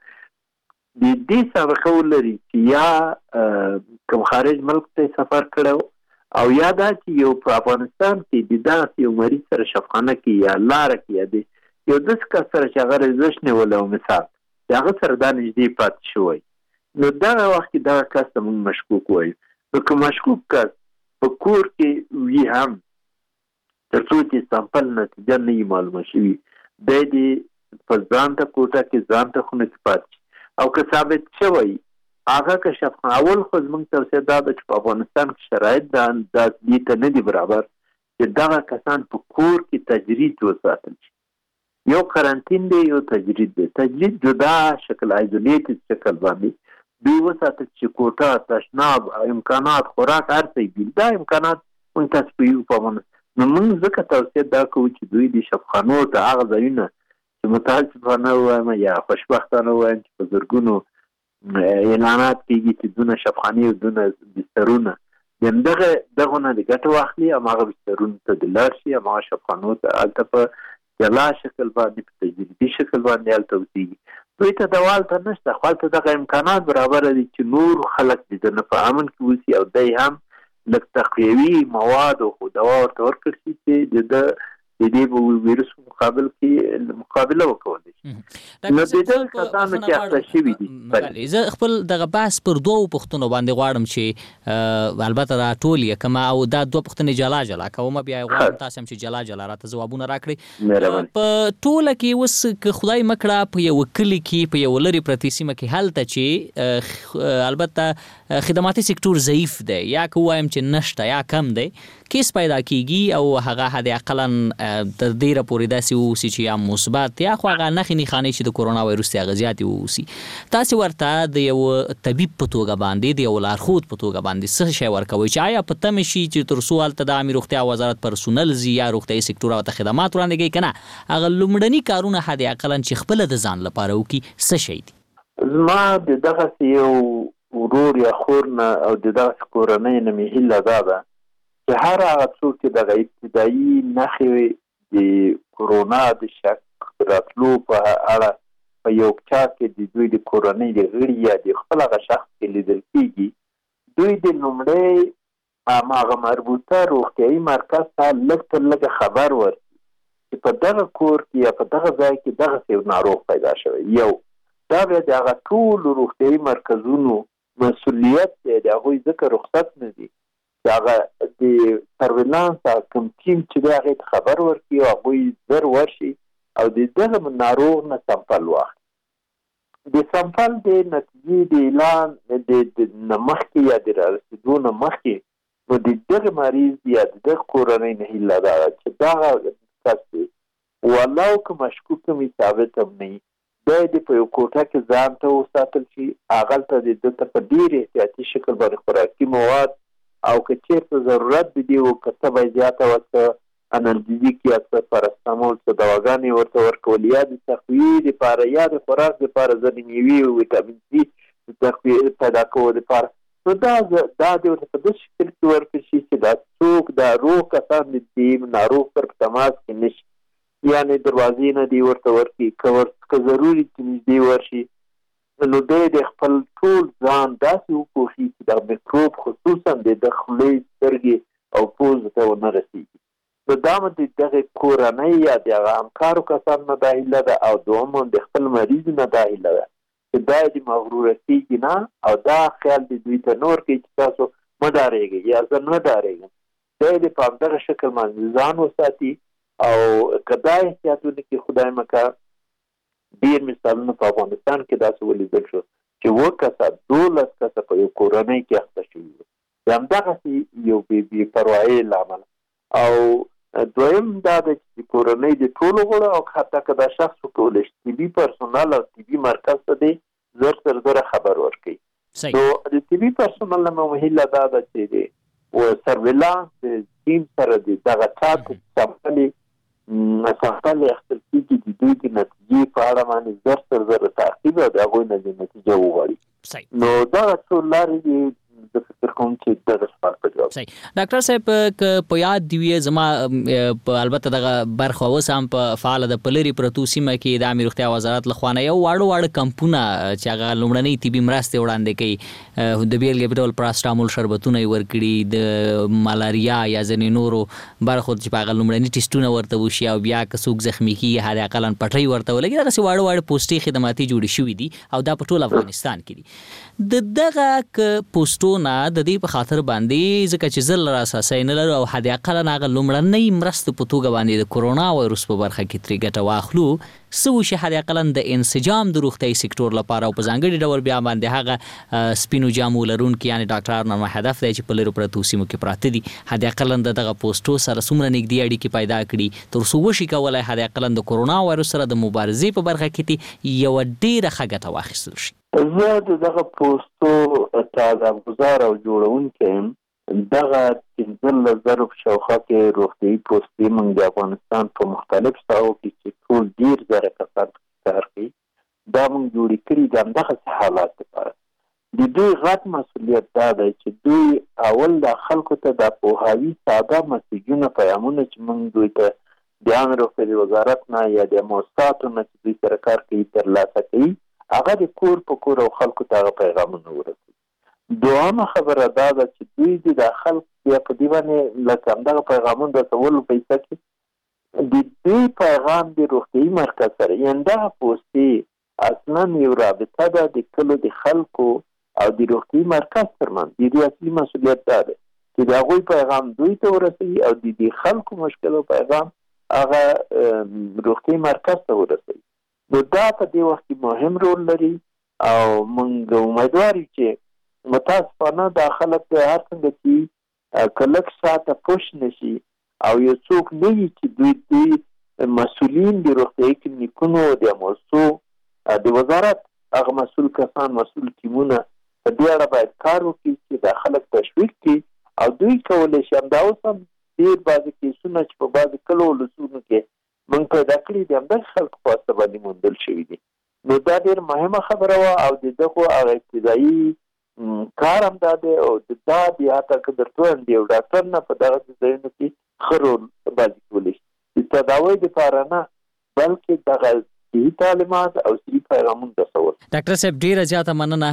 د دې سابقه ولري چې یا کوم خارج ملک ته سفر کړی او یا دا چې یو په افغانستان کې د داسې یو مریض سره شفخانه کې یا لاره کې یا د یو داسې کس سره چې هغه ریزش نیولی او مثال د هغه سره دا نږدې پاتې شوی، نو دغه وخت کې دغه کس ته موږ مشکوک وایو. نو که مشکوک کس په کور کې وي هم تر څو چې سامپل نتیجه نه وي معلومه شوي، دی دې په ځان ته کوټه کې ځان ته خونه کې پاتې شي، او که ثابت شوی هغه که شفخانه اول خو زموږ توصیه دا ده چې په افغانستان کې شرایط دا دې ته نه دي برابر چې دغه کسان په کور کې تجرید وساتل شي. یو قرنطین دی، یو تجرید دی. تجرید جدا شکل ایزولیټډ شکل باندې دوی وساتل چې کوټه، تشناب، امکانات، خوراک هر څه دي، دا امکانات موږ تاسو په یو په افغانستان نو موږ ځکه توصیه دا کوو چې دوی د شفخانو ته هغه ځایونه چې متاسفانه ووایم یا خوشبختانه ووایم چې په زرګونو اعلانات کېږي چې دونه شفخانې او دونه بسترونه د همدغه دغو نه د ګټه واخلي، هماغه بسترونو ته د لاړ شي، هماغه شفخانو ته هلته په جلا شکل باندې په تجریدي شکل باندې هلته اوسېږي. دوی ته دوا هلته نشته، خو هلته دغه امکانات برابره دي چې نور خلک د ده نه په امن کې اوسي او دی هم لږ تقویوي مواد او دوا ورته ورکړل شي چې د ده د دې ویروس مقابل کې مقابله وکولای شي. نو د دې کسانو چې اخته شوي دي زه خپل دغه بحث پر دوو پوښتنو باندې غواړم چې البته دا ټول یې کما او دا دوه پوښتنې جلا جلا کوم بیا غواړم تاسو هم چې جلا جلا راته ځوابونه راکړئ. په ټوله کې اوس که خدای مکړه په یو کلی کې په یو لري پرتی سیمه کې هلته چې البته خدماتي سکتور ضعیف دی یا که وایم چې نشته یا کم دی کیس پیدا کیږي او هغه حد اقلا تر ډیره پورې داسې اوسي چې یا مثبت یا خو هغه نښې نښانې چې د کرونا وایروس څخه زیاتې اوسي، تاسو ورته د یو طبيب په توګه باندې د یو لارښود په توګه باندې څه شی ورکوي چې آیا په تم شي چې تر څو هلته د عامه روغتیا وزارت پرسونل زی یا روغتیاي سکتور او خدمات وړاندې کوي کنه هغه لومړني کارونه حد اقلا چې خپل د ځان لپاره وکي څه شي دي؟ ما د دغه یو ورور یا خور نه او د دغه کورنۍ نه مې هیله ده چې هر هغه څوک چې دغه ابتدایي نښې د کرونا د شک راتلو په اړه په یو چا کې د دوی د کورنۍ د غړي یا د خپل هغه شخص کې لیدل کېږي، دوی د لومړی هماغه مربوطه روغتیایي مرکز ته لږ تر لږه خبر ورکړي چې په دغه کور کې یا په دغه ځای کې دغسې یو ناروغ پیدا شوی. یو دا بیا د هغه ټولو روغتیایي مرکزونو مسؤلیت دی، د هغوی ځکه رخصت نه دي چې هغه د سرویلانس کوم ټیم چې دی هغې ته خبر ورکړي او هغوی زر ورشي او د دغه ناروغ نه سمپل واخلي. د سمپل د نتیجې د اعلان د نه مخکې یا د رارسېدو نه مخکې نو د دغه مریض یا د دغه کورنۍ نه هیله ده چې دغه کس دی ولو که مشکوک هم ثابت هم نه وي دی د په یو کوټه کې ځان ته وساتل شي، هغلته د ده ته په ډېر احتیاطي شکل باندې خوراکي مواد او که چېرته ضرورت د دې و که څه به یې زیاته وه څه انالجیزیک یا څه پاراسټامول څه دواګانې ورته ورکول یا د تقویې دپاره یا د خوراک دپاره ځینې میوې او ویټامین سي د تقویې پیدا کولو دپاره. نو دا دا د ورته په داسې شکل کې ورکړل شي چې دا څوک دا روغ کسان د دې ناروغ سره په تماس کې نه شي، یعنې دروازې نه دې ورته ورکړي که ضروري چې نږدې ورشي نو دی د خپل ټول ځان داسې وپوښي چې دا میکروب خصوصا د د خولې سترګې او پوزې ته ونه رسېږي. نو دا مو د دغې کورنۍ یا د هغه همکارو کسانو نه دا هیله ده او دوم د خپل مریض نه دا هیله ده چې دا د مغروره کېږي نه او دا خیال د دوی ته نه ورکوي چې تاسو مه ډارېږئ یا زه نه ډارېږم، دی د په همدغه شکل باندې ځان وساتي او که دا احتیاطونه کې خدای مکړه ډېر مثالونه په افغانستان کې داسې ولیدل شو چې اووه کسه دولس کسه په یو کورنۍ کې اخته شوي وو د همدغسې یو بې پروایۍ له امله. او دویم دا ده چې کورنۍ د ټولو غړو او حتی که دا شخص وکولی شي طبي پرسونل او طبي مرکز ته دی زر تر زره خبر ورکوي. نو د طبي پرسونل نه مو هیله دا ده چې د سرویلانس د ټیم سره د دغه چا سمپلې سمپل اخیستل کېږي د دوی د نتیجې په اړه باندې زر تر زره تعقیب او د هغوی نه د نتیجه وغواړي. نو دغه څو لارې دي زه فکر کوم چې دغه سوال په جواب. صحیح ډاکټر صاحب که په یاد دی وي زما په البته دغه برخه اوس هم په فعاله ده په لرې پرتو سیمه کې د عامې روغتیا وزارت له خوا نه یو واړه واړه کمپونه چې هغه لومړنۍ طبي مرستې وړاندې کوي د بیلګې په ډول پراسټامول شربتونه یې ورکړي د مالاریا یا ځینې نورو برخو چې په هغه لومړني ټسټونه ورته وشي او بیا که څوک زخمي کېږي حد اقلا پټۍ ورته ولګي دغسې واړه واړه پوسټي خدماتي جوړې شوي دي او دا په ټول افغانستان کې دي. د دغه که پوسټو نه د دې په خاطر باندې ځکه چې زه لر اساسي نه لرو او حد اقلا هغه لومړنۍ مرستو په توګه باندې د کرونا وایروس په برخه کې ترې ګټه واخلو څه وشي حد اقلا د انسجام د روغتیایي سکتور لپاره او په ځانګړي ډول بیا باندې هغه سپینو جامو لرونکي یعنې ډاکټران نو هدف دی چې په لرو پرتو سیمو کې پراته دي حد اقلا د دغه پوسټو سره څومره نږدې اړیکې پیدا کړي تر څو وشي کولی حد اقلا د کرونا وایروس سره د مبارزې په برخه کې یوه ډېره ښه ګټه واخیستل شي. زه د دغه پوسټو تعدادګزار او جوړونکی یم. دغه پنځلس زره په شاوخوا کې روغتیایي پوسټې موږ د افغانستان په مختلف ساحو کې چې ټول ډېر زره کسان کار کوي دا موږ جوړې کړي د همدغسې حالات لپاره. د دوی غټ مسؤلیت دا دی چې دوی اول د خلکو ته د پوهاوي ساده مسیجونه پیغامونه چې موږ دوی ته د عامې روغتیایي وزارت نه یا د مؤسساتو نه چې دوی سره کار کوي ترلاسه کوي هغه د کور په کور او خلکو ته هغه پیغامونه ورسوي. دوامه خبره دا ده چې دوی د خلک بیا په دې باندې لکه همدغه پیغامونه رسولو پیسه کې د دې پیغام د روغتیايي مرکز سره یعنې دغه پوستې اصلا یو رابطه ده د کلو د خلکو او د روغتیايي مرکز ترمنځ. د دوی اصلي مسؤلیت دا ده چې د هغوی پیغام دوی ته ورسوي او د دې خلکو مشکل او پیغام هغه روغتیايي مرکز ته ورسوي. نو دا په دې وخت کې مهم رول لري او موږ امیدوار یو چې متاسفانه دا خلک هر څنګه چې کلک ساته پوش نشي او یو څوک نه وي چې دوی دوی مسؤلین د روغتیايي کلینیکونو د موضوع د وزارت هغه مسؤل کسان مسؤل ټیمونه په دې اړه باید کار وکړي چې دا خلک تشویق کړي او دوی کولی شي همدا اوس هم ډېر بعضې کیسونه چې په بعضې کلو ولسونو کې موږ پیدا کړي دي همدغه خلکو په واسطه باندې موندل شوي دي. نو دا ډېر مهمه خبره وه او د دغو هغه ابتدایي کار هم دا دی او دا بیا حتی که درته وایم د یو ډاکټر نه په دغه ځایونو کې ښه رول بازي کولی شي د تداوۍ دپاره نه بلکې دغه صحي تعلیمات او صحي پیغامونه رسول. ډاکټر صاحب ډېره زیاته مننه